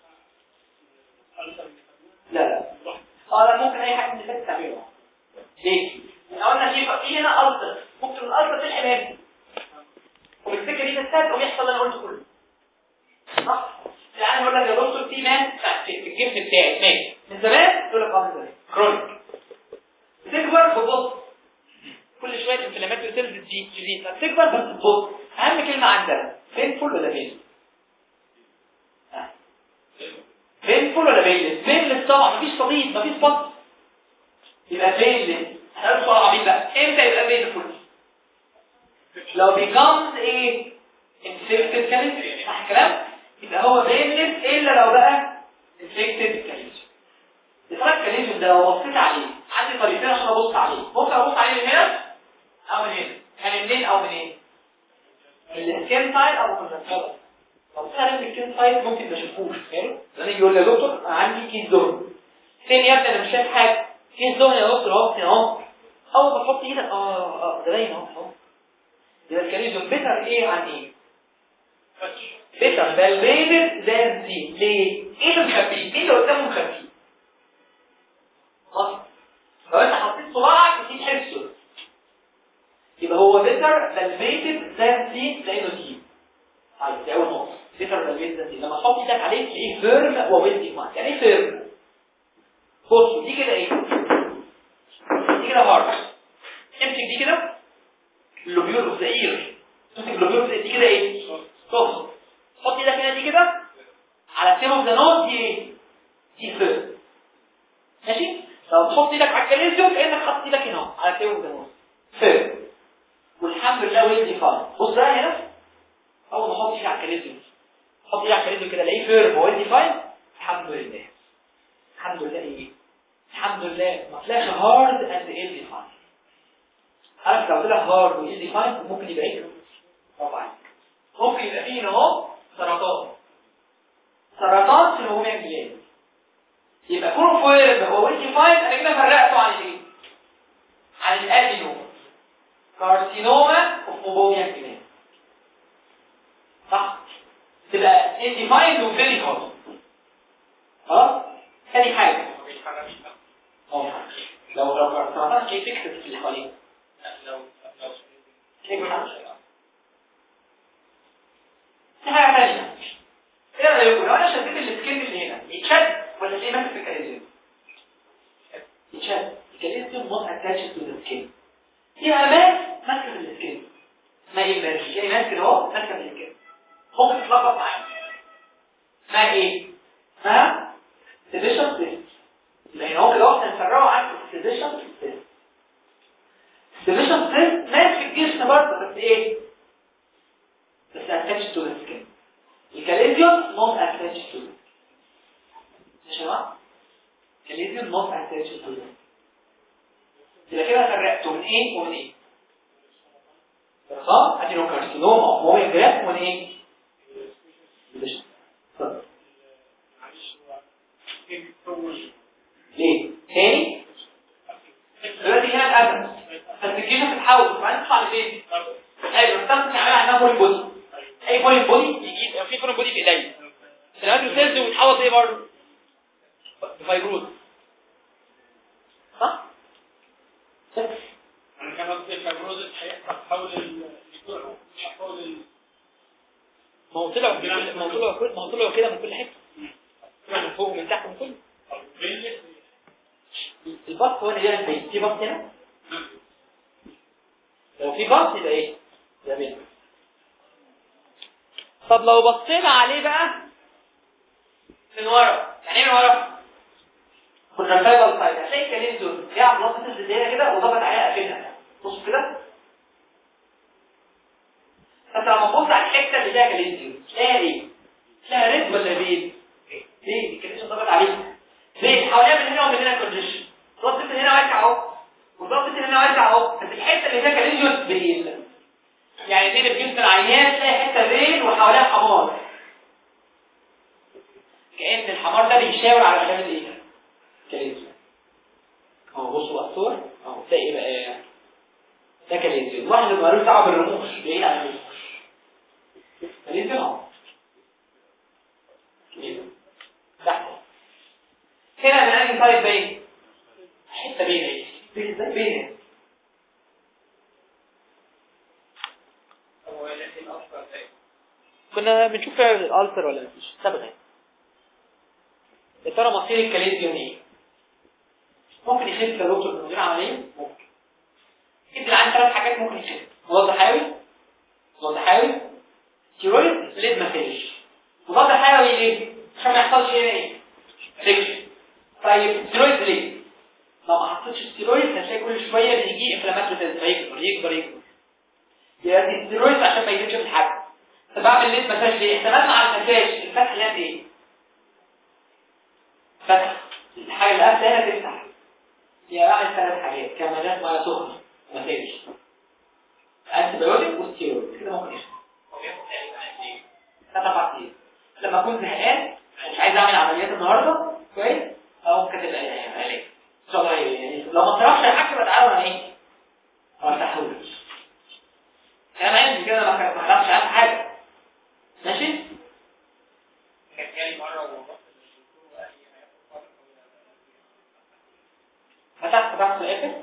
لا لا اه لا ممكن اي حاجه من اللي فاتت تعملها. ليه؟ قلنا في في هنا ألسر، ممكن الألسر تلحم هنا والفكره دي تستاهل ويحصل اللي انا قلته كله صح؟ يعني بقول لك يا دكتور في مان في الجسم بتاعي ماشي من زمان تقول لك اه من زمان كرونيك بتكبر ببطء كل شويه الانفلامات بتزيد تزيد تزيد بتكبر بس ببطء. اهم كلمه عندنا بينفول ولا بين؟ بينفول ولا بينلس؟ بينلس طبعا مفيش صديد مفيش بط يبقى بينلس. احنا بنقول عبيط بقى امتى يبقى بينفول؟ لو becomes ايه infected calcium صح الكلام؟ يبقى هو بينلس الا لو بقى infected calcium. الفرق calcium ده لو بصيت عليه عندي طريقتين عشان ابص عليه. ممكن ابص عليه من هنا او من هنا يعني منين او منين؟ من السكين سايد او من الكونجكتيفا. لو بصيت عليه من السكين سايد ممكن ما اشوفوش فاهم؟ لان يقول لي يا دكتور عندي كيس دهن فين يا ابني انا مش شايف حاجه كيس دهن يا دكتور اهو اهو اول ما تحط ايدك اه اه ده باين اهو اهو يبقى الكاليزيوم بيتر ايه عن ايه؟ بيتر بالبيبر زان زي ليه؟ ايه اللي مخبيه؟ مين اللي قدامه مخبيه؟ خلاص لو انت حطيت صباعك تسيب حسه يبقى هو بيتر بالبيبر زان زي لانه دي طيب دي اول نقطه بيتر بالبيبر زان زي لما تحط ايدك عليه تلاقيه فيرم وويل ديفاين. يعني ايه فيرم؟ بص دي كده ايه؟ دي كده هارد امسك دي كده اللوبيول اوف ذا اير تمسك اللوبيول دي كده ايه؟ صوت حط ايدك هنا دي كده على التيب اوف ذا نوز دي ايه؟ دي فيرم ماشي؟ لو تحط ايدك على الكاليزيوم كانك حاطط ايدك هنا على التيب اوف ذا نوز فيرم والحمد لله ويل ديفاين. بص بقى هنا اول ما احط ايدي على الكاليزيوم حط ايدي على الكاليزيوم كده الاقيه فيرم ويل ديفاين الحمد لله. الحمد لله ايه؟ الحمد لله ما طلعش هارد اند ايل ديفاين. عارف لو طلع هارد وايل ديفاين ممكن يبقى ايه؟ طبعا ممكن يبقى فيه اهو سرطان سرطان في الهوميه الجلديه يبقى كله فويرد هو ويل ديفاين. انا كده فرقته عن ايه؟ عن الادينوما كارسينوما اوف موبوميا الجلديه صح؟ تبقى انديفايند وفيري هارد. خلاص؟ ثاني حاجه اه لو لو سرطان كيف تكتب في اللي حواليه لو لو كيف في حاجه ثانيه ايه رايكم لو انا شديت السكين اللي هنا يتشد ولا ايه ماسك في الكاليزيوم؟ يتشد. الكاليزيوم not attached to the skin فيها ماس ماسكه في السكين ما ايه ماس يعني ماسك اهو ماسكه في السكين ممكن تتلخبط معايا ما ايه؟ ها؟ سيديشن تيست لان هو كده احنا هنفرقه عن السيديشن تيست. السيديشن تيست ماسك في الجسم برضه بس ايه؟ بس attached to the skin. الكاليزيوم not attached to it. ماشي بقى؟ الكاليزيوم not attached to it. يبقى كده فرقته من ايه ومن ايه؟ صح؟ ادينوكارسينوما وهو الجراف ومن ايه؟ ماشي. اتفضل. ليه؟ تاني؟ دلوقتي هنا الأدم فالسكينة بتتحول وبعدين تطلع لفين؟ حلو انت بتعمل عنها بولي بودي اي بولي بودي يجي في بولي بودي في ايديا السلامات السيلز وتحوط ايه برضه؟ فايبروز صح؟ انا كان قصدي الفايبروز هتحول الدكتور هتحول ال ما هو طلع ما هو طلع كل ما هو طلع كده من كل حته من فوق ومن تحت ومن كله الباص هو اللي جاي في باص هنا لو في باص يبقى ايه؟ يبقى بين. طب لو بصينا عليه بقى من ورا يعني ايه من ورا؟ كنا الفايبر سايد هتلاقي الكاليزيوم ليها عضلات الزياده كده وضغط عليها قافلها بص كده فانت لما تبص على الحته اللي فيها كاليزيوم تلاقيها ايه؟ تلاقيها ريد ولا بيض؟ ليه؟ الكاليزيوم ضغط عليها ليه؟ حواليها من هنا ومن هنا كونديشن ضغط من هنا واسع اهو وضغط من هنا واسع اهو بس الحته اللي فيها كاليزيوم بيض يعني دي بتجيب العيان تلاقي حته بيض وحواليها حمار كأن الحمار ده بيشاور على مكان ايه؟ كاليزيوم اهو بصوا على الصور اهو تلاقي بقى ده كاليزيون. واحد اللي مالوش دعوه بالرموش بعيد عن الرموش كاليزيون اهو تحت هنا بنلاقي طيب باين حته بين ايه بين ازاي بين هو اللي الاصفر ده كنا بنشوف الالتر ولا مفيش صبغه. يا ترى مصير الكاليزيون ايه؟ ممكن يخف كدكتور من غير عمليه؟ ممكن. يبقى عندي ثلاث حاجات ممكن يخف: مضاد حيوي، مضاد حيوي، ستيرويد، ليد ماساج. مضاد حيوي ليه؟ عشان ما يحصلش هنا ايه؟ ريكشن. طيب ستيرويد ليه؟ لو ما حطيتش ستيرويد هتلاقي كل شويه بيجي انفلاماتوري فيكبر يكبر يكبر. يعني ستيرويد عشان ما يزيدش في الحجم. طب بعمل ليد مساج ليه؟ احتمال مع المساج الفتح ده ايه؟ فتح. الحاجه اللي قبل هنا تفتح. يا بعمل ثلاث حاجات: كمادات ميه سخنه، مساج، انتي بايوتيك وستيرويد. كده ممكن يشتغل. ثلاث اربع ايام. لما اكون زهقان مش عايز اعمل عمليات النهارده كويس او كاتب علاج ان شاء الله. يعني لو ما صرفش الحاجه بتعاون على ايه؟ ما ارتاحوش. انا عندي كده ما خدتش عنها حاجه ماشي. كان جالي مره فتحت فتحت في الاخر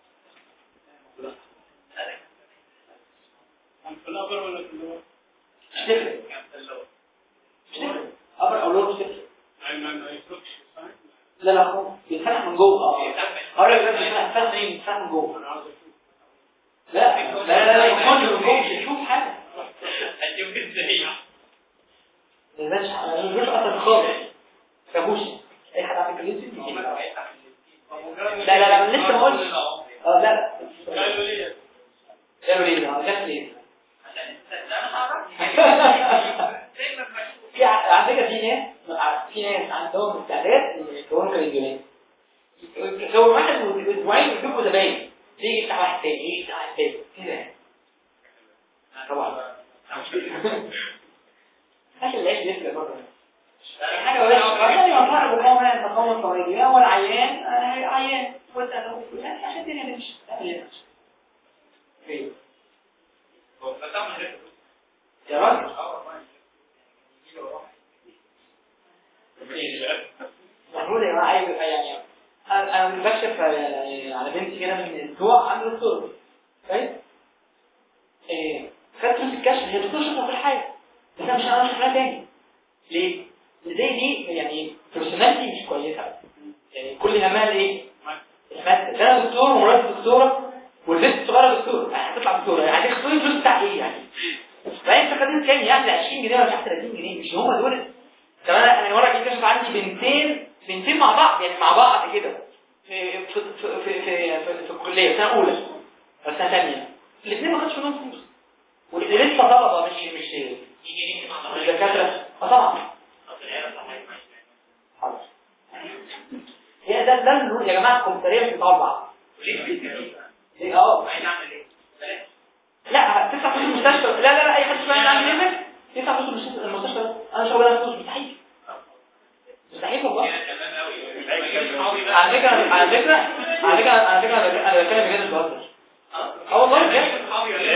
في الأبر ولا في اللور؟ مش تفرق مش تفرق ابر او لور مش تفرق. ما يفرقش صح؟ لا لا خالص بيتفتح من جوه. اه هقول لك بيتفتح ايه؟ بيتفتح من جوه. لا لا لا لا يكون من جوه مش هتشوف حاجه. هتشوف ازاي؟ ما يبانش ما يبانش اصلا خالص. كابوش اي حد عامل كليزي لا لا لا لسه ما قلتش. اه لا قالوا لي قالوا لي ده جت ليه؟ في على فكره في ناس في ناس عندهم استعداد يكونوا كاليزيونات. لو واحد اسبوعين يجيبوا زباين تيجي يفتح واحد تاني يجي يفتح واحد تاني كده طبعا عشان العيش يفرق برضه. حاجه وحشه يعني ينفع بقوم تقوم طويل ولا عيان عيان وانت تقول عشان الدنيا تمشي تعمل ايه؟ هو فتح من يا راجل المفروض يا جماعه ايوه يعني انا انا بكشف على بنتي كده من اسبوع عند الدكتور كويس ايه خدت فلوس الكشف. هي الدكتور شافها كل حاجه بس انا مش هعرف اشوفها تاني. ليه؟ زي دي يعني بيرسوناليتي مش كويسه يعني كل همها ايه؟ الماده. انا دكتور ومرات دكتوره والبنت الصغيره دكتوره هتطلع دكتوره يعني هتاخد الفلوس بتاعت ايه يعني؟ فانت خدت كام يعني عشرين جنيه ولا ثلاثين جنيه مش هم دول. كمان انا مره جيت كشف عندي بنتين بنتين مع بعض يعني مع بعض كده في في في في, في, في, في الكليه سنه اولى او سنه ثانيه. الاثنين ما خدش منهم فلوس واللي لسه طلبه مش مش مش دكاتره. اه طبعا خلاص هي ده ده يا جماعه الكمبيوتريه مش بتاع بعض. ايه اه لا تدفع فلوس المستشفى. لا لا لا اي حد يعمل عندي ليميت تدفع فلوس المستشفى. انا شغال فلوس مستحيل مستحيل والله. على فكره على فكره على فكره على فكره انا بتكلم بجد مش بهزر. اه والله بجد.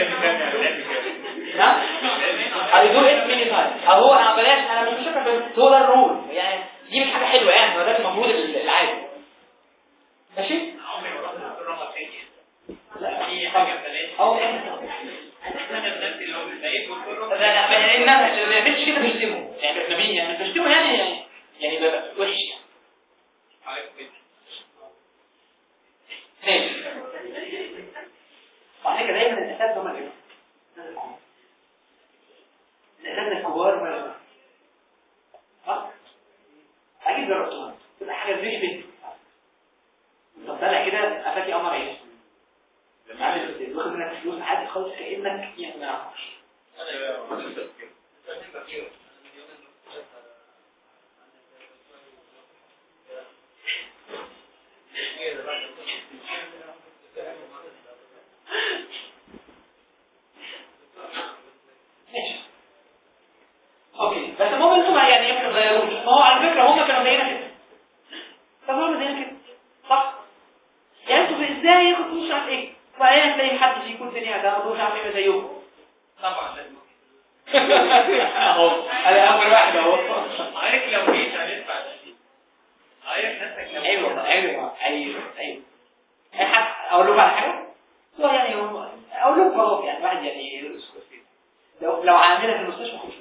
نعم I do it many times. اهو انا بلاش انا مش فاكر بس هو ده الرول يعني دي مش حاجه حلوه يعني ما ده المفروض العادي ماشي. لا دي حاجه بلاش اه انا نفسي لو لقيت دكتور لا لا يعني انا ما بيتش كده بشتمه يعني احنا مين يعني بشتمه يعني يعني يعني بقى وحش يعني ماشي كده دايما الاساس هم اللي الاساس الكبار ما ها اكيد جربتوها تبقى حاجه زي بنت طب طلع كده قفاتي قمر عيش عامل كده واخد منك فلوس عادي خالص كانك يعني ما اعرفش. اوكي بس المهم انتم يعني ما تغيروش. ما هو على فكره هم كانوا زينا كده. طب هم زينا كده صح؟ يعني انتوا ازاي ياخد فلوس عارف ايه؟ وبعدين تلاقي حد فيكم طبعا لازم اهو انا اول واحد اهو عارف لو جيت هندفع تقديم عارف نفسك لو ايوه ايوه ايوه ايوه اقول لكم على حاجه هو يعني اقول لكم خلاص يعني واحد يعني لو لو عامله في المستشفى خش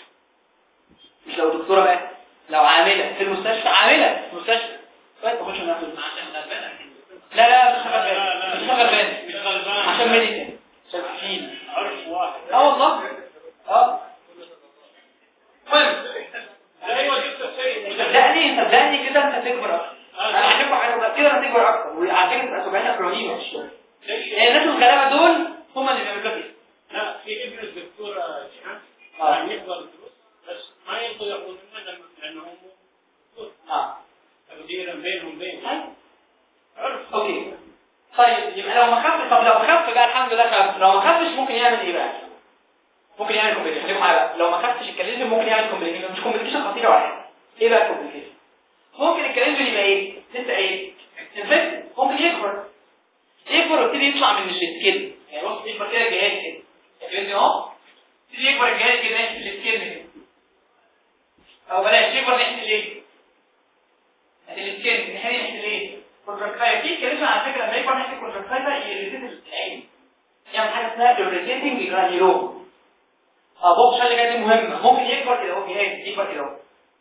مش لو دكتوره بقى لو عامله في المستشفى عامله في المستشفى طيب اخش ناخد عشان غلبانه لا لا مش غلبان مش غلبان مش غلبان عشان ميديكال عشان فين عرف واحد اه والله اه المهم ايوه جبت شيء صدقني صدقني كده انت تكبر اكتر انا هحبك على كده هتكبر اكتر وعلى فكره تبقى سبعينك رهيبه في الشغل الناس الغلابه دول هم اللي بيعملوا كده لا في ابن الدكتوره جيهان اه يعني يقدر الدروس بس ما يقدر ياخذ منه لانه هو دكتور اه تقديرا بينهم بين طيب عرف اوكي طيب يبقى لو ما خفش طب لو خف بقى الحمد لله خف لو ما خفش ممكن يعمل ايه بقى ممكن يعمل كومبليكيشن خليكم معايا لو ما خفش الكاليزم ممكن يعمل كومبليكيشن مش كومبليكيشن خطيره واحده ايه بقى كومبليكيشن ممكن الكاليزم يبقى ايه لسه ايه انفكت ممكن يكبر يكبر ويبتدي يطلع من السكين يعني بص يكبر كده الجهاز كده الكاليزم اهو يبتدي يكبر الجهاز كده ناحيه السكين كده او بلاش يكبر ناحيه الايه السكين ناحيه ناحيه الايه كونتراكتايل في كاليزم على فكره لما يكبر ناحيه الكونتراكتايل يريتيت العين يعمل حاجه اسمها irritating granuloma اه بص اللي جاي دي مهمه ممكن يكبر كده اهو جهاز يكبر كده اهو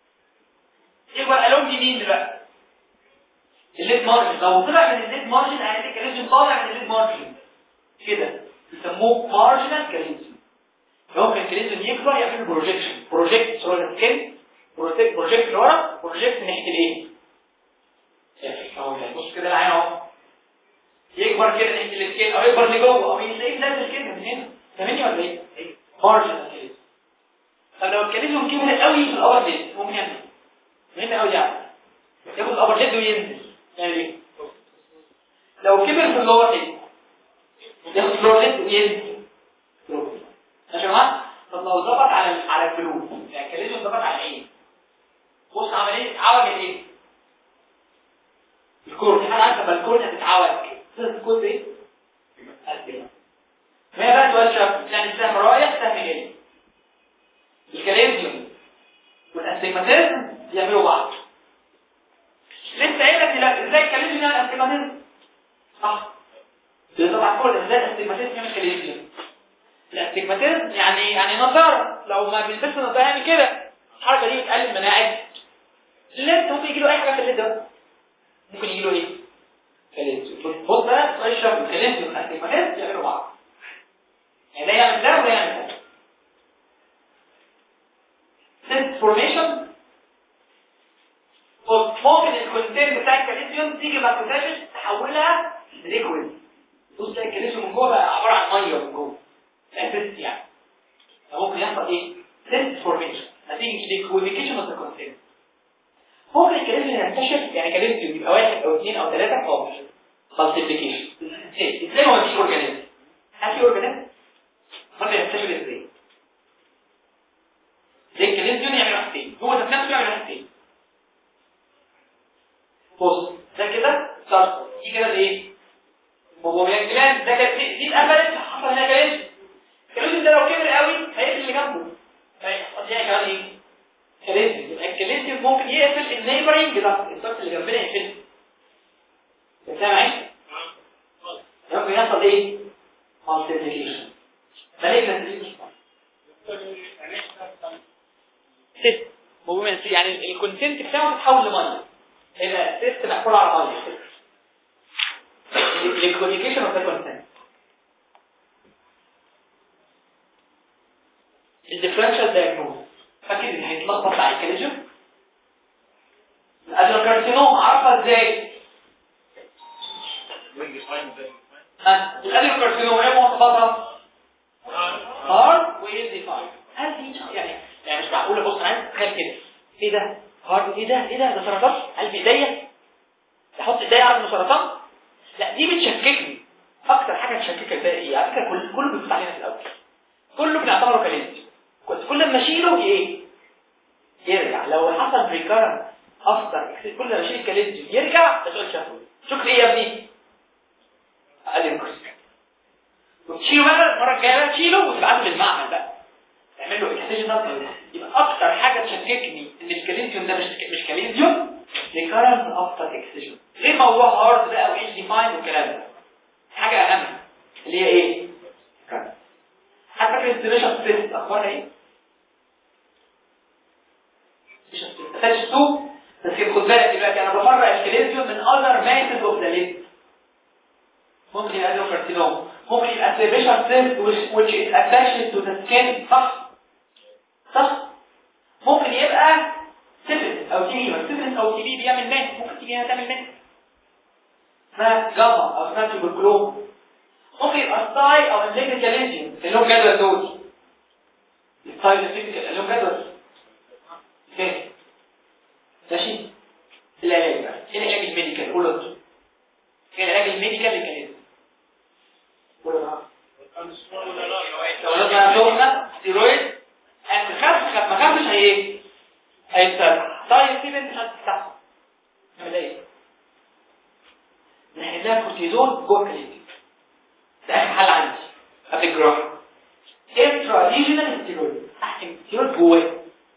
يكبر الون دي مين بقى الليد مارجن لو طلع من الليد مارجن يعني الكاليزم طالع من الليد مارجن كده بيسموه مارجنال كاليزم ممكن الكاليزم يكبر يعمل بروجيكشن بروجيكت ثرو السكين بروجيكت لورا بروجيكت ناحيه الايه اهو بص كده العين اهو يكبر كده ناحيه السكين او يكبر لجوه او يلاقيه نازل كده من هنا فاهمني ولا ايه مارجنال كاليزم طب لو الكاليزم كبر قوي في الابر ليد ممكن يعمل مهم قوي يعني ياخد الابر ليد وينزل يعني ايه لو كبر في اللور ليد ياخد اللور ليد وينزل يا جماعه طب لو ضغط على على الجلود يعني الكاليزم ضغط على العين بص عمل ايه عوج الايه الكورنيا انا عارفه الكورنيا بتتعوج الكود ايه اسئله ما بقى سؤال شرط يعني السهم رايح سهم جاي الكاليزم والاسtigmatism يعملوا بعض لسه قايل لك لا ازاي الكاليزم يعمل اسtigmatism صح طبعا كل ازاي الاسtigmatism يعمل كاليزم الاسtigmatism يعني يعني نظاره لو ما بيلبسش نظاره يعني كده الحركه دي بتقلل مناعه الليد ممكن يجي له اي حاجه في الليد ده ممكن يجي له ايه كاليزم بص بقى سؤال شرط الكاليزم والاسtigmatism يعملوا بعض يعني ده يعمل ده وده يعمل ده cyst formation ممكن الكونتين بتاع الكاليزيوم تيجي ماكروفاجز تحولها لليكويد بص تلاقي الكاليزيوم من جوه بقى عباره عن ميه من جوه اسيست يعني فممكن يحصل ايه cyst formation نتيجه ليكويديكيشن اوف ذا كونتين ممكن الكاليزيوم ينتشر يعني كاليزيوم يبقى واحد او اثنين او ثلاثه او مالتيبليكيشن ازاي هو مفيش اورجانيزم هل في اورجانيزم ممكن ينتشر ازاي زي الكاليزيوم يعمل حاجتين هو ذات نفسه يعمل حاجتين بص ده كده صار دي كده ايه بوبيان جلاند ده كده دي اتقفلت حصل هنا كاليزيوم الكاليزيوم ده لو كبر قوي هيقفل اللي جنبه هيحصل يعني كمان ايه كاليزيوم يبقى الكاليزيوم ممكن يقفل النيبرنج ده الضغط اللي جنبنا يقفل انت معايا ممكن يحصل ايه مالتيبليكيشن مالجنت سيست موفمنت يعني الكونتنت بتاعه بيتحول لميه هنا سيست مقفول على ميه الكوميونيكيشن اوف ذا كونتنت الديفرنشال دايجنوز فاكر اللي هيتلخبط مع الكاليزيوم الادينوكارسينوم اعرفها ازاي ها الادينوكارسينوم ايه مواصفاتها هارد وايزي فايل هل دي يعني يعني مش معقوله بص انا تخيل كده ايه ده هارد ايه ده ايه ده ده سرطان قلب ايديا احط ايديا على انه سرطان لا دي بتشككني اكتر حاجه تشككك ده ايه على فكره كل كله بيبص علينا في الاول كله بنعتبره كاليزيوم كنت كل ما اشيله ايه يرجع لو حصل ريكارنت افضل كل ما اشيل الكاليزيوم يرجع ده سؤال شافوي شكرا ايه يا ابني اقل من كرسي وتشيله بقى المره الجايه بقى تشيله وتبعته للمعمل بقى تعمل له اكسجن ضغط. يبقى اكتر حاجه تشككني ان الكاليزيوم ده مش مش كاليزيوم ريكارنت افتر اكسجن. ليه موضوع هارد بقى وايش ديفاين والكلام ده؟ حاجه اهم اللي هي ايه؟ حتى الانستليشن تيست اخبارها ايه؟ مش هتحتاج تو بس خد بالك دلوقتي انا بفرق الكاليزيوم من اذر ميثود اوف ذا ليست. ممكن يبقى ادروكارسينوم، ممكن يبقى سيرفيشال سيست which is attached to the skin، صح؟ صح؟ ممكن يبقى سيفلس او تي بي، سيفلس او تي بي بيعمل مات، ممكن تيجي هنا تعمل مات اسمها جاما او اسمها تيوبركلوم. ممكن يبقى ستاي او انزيم كاليزيوم اللي هم جدول دول ستايل اللي هم جدول اوكي ماشي. العلاج بقى ايه العلاج الميديكال؟ قولوا انتوا ايه العلاج الميديكال للكاليزيوم؟ قولوا بقى لو لازم شغلنا ستيرويد انا خاف خاف ما خافش هي هيتسرع. طيب سيب انت هتستحمل نعمل ايه؟ نحلها كورتيزون جوه الكاليزيوم. ده اخر حل عندي قبل الجراحه. انترا ليجنال ستيرويد احسن ستيرويد جواه.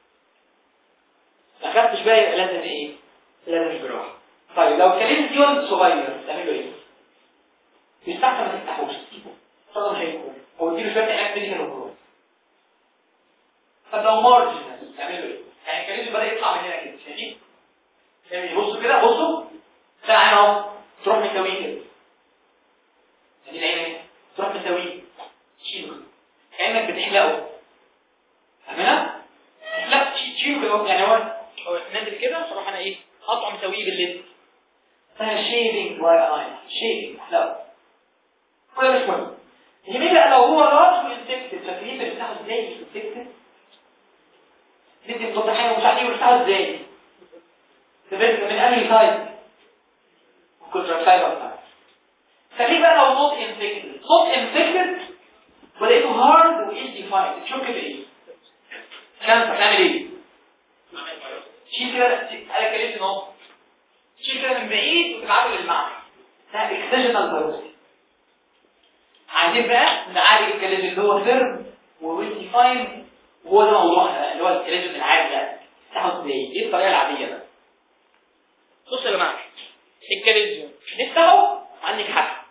ما خفتش بقى يبقى لازم ايه؟ لازم جراحه. طيب لو الكاليزيوم صغير تعملوا ايه؟ يستحسن ما تفتحوش طبعا مش هيكون او اديله شويه علاج ميديكال وكروس. طب لو مارجنال تعملوا ايه؟ يعني الكاليزيوم بدا يطلع من هنا كده شايفين؟ يعني بصوا كده بصوا ساعه اهو تروح مسويه كده ادي العين تروح مسويه تشيله كانك بتحلقه فاهمها؟ تحلق تشيله كده يعني هو هو نازل كده تروح انا ايه؟ قطعه مسويه بالليل اسمها شيفنج باي اي شيفنج احلقه كل مش مهم. يجي بقى لو هو لارج وانفكتد فاكرين بنفتحه ازاي انفكتد؟ ندي مضاد ومش عارف يفتحه ازاي؟ تبقى من انهي سايد؟ كونتراكتايل سايد. خليه بقى لو نوت انفكتد نوت انفكتد ولقيته هارد وايز ديفايند تشك بايه؟ كانسر تعمل ايه؟ شيل كده على كلمه نوت شيل كده من بعيد وتبعته للمعمل ده اكسجنال بايوسي. عايزين بقى نعالج الكاليزيوم اللي هو فيرم وويل ديفايند وهو ده موضوعنا بقى اللي هو الكاليزيوم العادي ده تفتحه ازاي؟ ايه الطريقه العاديه بقى؟ بص يا جماعه الكاليزيوم نفتحه عندك حاجه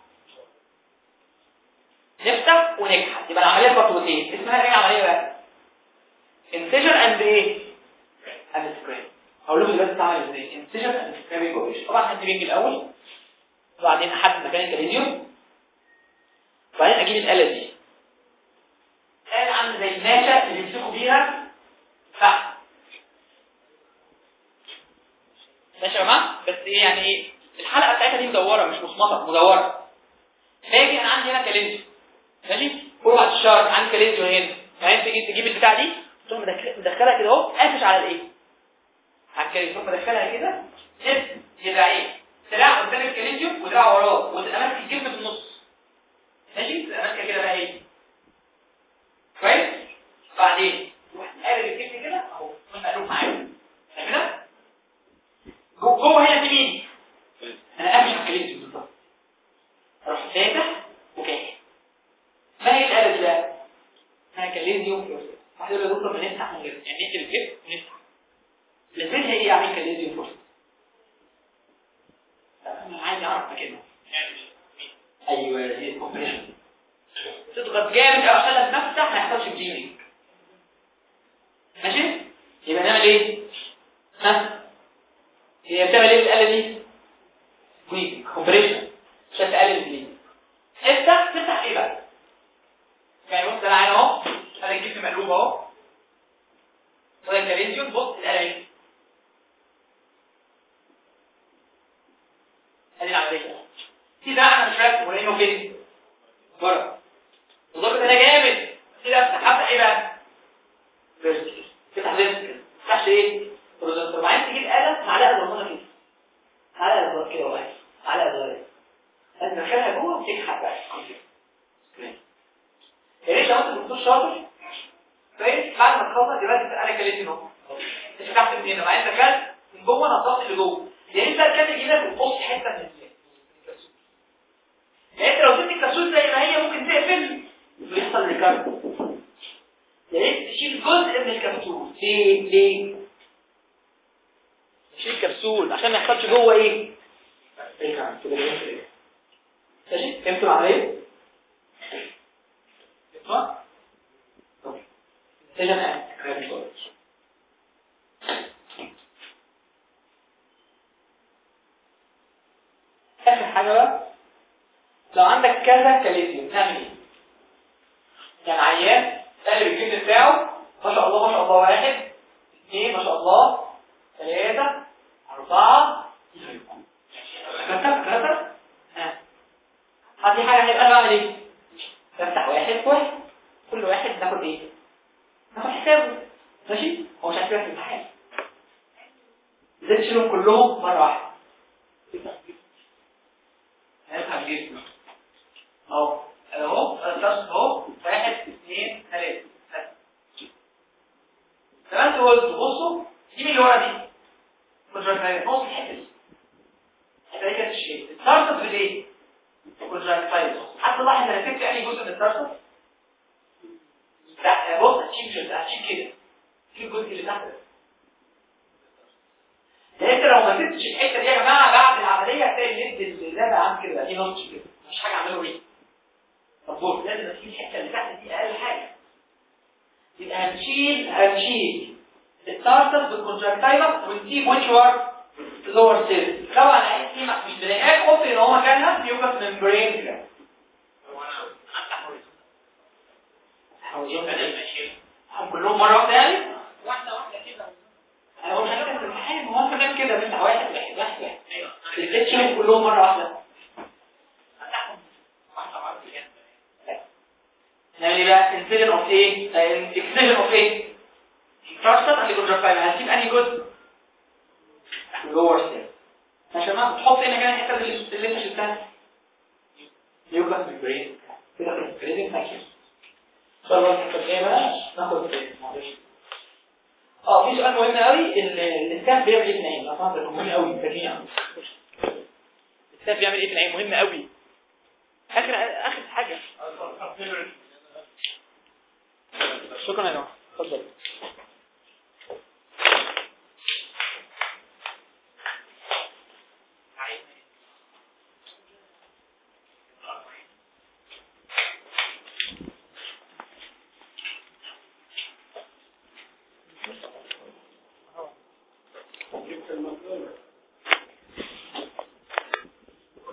نفتح ونكحت يبقى العمليه خطوتين اسمها ايه العمليه بقى؟ انسجن اند ايه؟ اند سكراب. هقول لكم دلوقتي بتعمل ازاي انسجن اند سكرابنج اوبريشن. طبعا هنبتدي الاول وبعدين احدد مكان الكاليزيوم وبعدين اجيب الاله دي اله عامله زي الناشه اللي بيمسكوا بيها تحت ماشي يا جماعه. بس ايه يعني ايه الحلقه بتاعتها دي مدوره مش مصمطه مدوره. باجي انا عندي هنا كاليزيوم ماشي فوق على الشارب عندي كاليزيوم هنا بعدين تيجي تجيب البتاع دي تقوم مدخلها كده اهو قافش على الايه على الكاليزيوم مدخلها كده جسم دراعين دراع قدام الكاليزيوم ودراع وراه وتبقى ماسك الجسم في النص ماشي تبقى ماسكه كده بقى ايه كويس. بعدين تروح تقلب الجسم كده اهو مقلوب معايا كده جوه هنا في مين انا قافش على الكاليزيوم بالظبط اروح فاتح وكاحل. ما هي القلب ده؟ انا كاليزيوم واحد يقول لي دكتور بنفتح من غير يعني نقفل الجسم ونفتح لازمتها ايه يعني كاليزيوم فورس؟ انا عايز اعرف كده ايوه هي الكومبريشن تضغط جامد او عشان لما نفتح ما يحصلش بليدنج ماشي. يبقى نعمل ايه؟ ها هي بتعمل ايه الاله دي؟ سكويز كومبريشن عشان تقلل البليدنج. افتح تفتح ايه بقى؟ يعني بص انا عين اهو انا الجسم مقلوب اهو وده الكاليزيوم بص الاله اهي ادي العمليه في ده انا مش فاهم ولا انه فين بره وضغط انا جامد كده افتح افتح ايه بقى؟ فيرتيكال تفتح فيرتيكال ما تفتحش ايه؟ بروزنتر. بعدين تجيب اله معلقه صغيره كده معلقه صغيره كده واحد معلقه صغيره هتدخلها جوه وتكحت بقى يا ريت لو انت دكتور شاطر كويس بعد ما تخلص دلوقتي انا كلمتي اهو انت فتحت من هنا بعدين دخلت من جوه نضفت اللي جوه يا ريت بقى تكمل ايدك وتقص حته من الجسم يعني انت لو سبت الكبسول زي ما هي ممكن تقفل ويحصل ريكارد. يا ريت تشيل جزء من الكبسول. ليه؟ ليه؟ تشيل الكبسول عشان ما يحصلش جوه ايه؟ ريكارد. ماشي؟ فهمتوا العمليه؟ فهمتوا؟ طب سجن قاعد. اخر حاجه بقى، لو عندك كذا كاليزيوم تعمل ايه؟ يعني عيان قلب الجلد بتاعه ما شاء الله ما شاء الله واحد اثنين ما شاء الله ثلاثة أربعة ثلاثة ثلاثة ها هذه حاجة هيبقى أنا بعمل ايه؟ بفتح واحد واحد كل واحد ناخد ايه؟ ناخد حسابه. ماشي؟ هو مش هيحسبك في الامتحان. ازاي تشيلهم كلهم مرة واحدة؟ هنفهم جسمه اهو اهو الضغط اهو واحد اثنين ثلاثة تمام. تقول بصوا دي من اللي ورا دي كونتراكتايل نص الحته دي الحته دي كانت الشيء التارتس بالايه؟ كونتراكتايل. حتى لاحظ انا سبت اي جزء من التارتس لا بص هتشيل كده هتشيل كده في الجزء اللي تحت ده. انت لو ما سبتش الحته دي يا جماعه بعد العمليه هتلاقي الليد اللي ده بقى عامل كده في نص كده مش حاجه اعمله ايه. طب بص لازم اشيل الحته اللي تحت دي اقل حاجه. يبقى هنشيل هنشيل التارتس بالكونتراكتايلس ونسيب ويتشوار لور سيل. طبعا عايز دي مش بلاقيها حط ان هو مكانها يوكس ممبرين كده. هو انا افتح هوريهم هم كلهم مره واحده يعني واحده واحده كده. انا هو مش عارف الامتحان هو انت بتعمل كده بتاع واحد واحد واحد واحد ايوه ازاي تشيلهم كلهم مره واحده؟ افتحهم واحده واحده كده. نعمل ايه بقى؟ انسيجن اوف ايه؟ اكسجن اوف ايه؟ تارتس عند الكونتراكتايل هنسيب انهي جزء؟ اللور سيل. عشان ما تحط هنا كده الحته اللي انت شلتها يوكس ممبرين كده في الكريدنج ماشي. طب الحته ايه بقى؟ ناخد معلش اه في سؤال مهم قوي الاستاف بيعمل ايه في العين؟ اصلا ده مهم قوي فاكرين الاستاف بيعمل ايه في العين مهم قوي. اخر اخر حاجه شكرا يا جماعه اتفضل.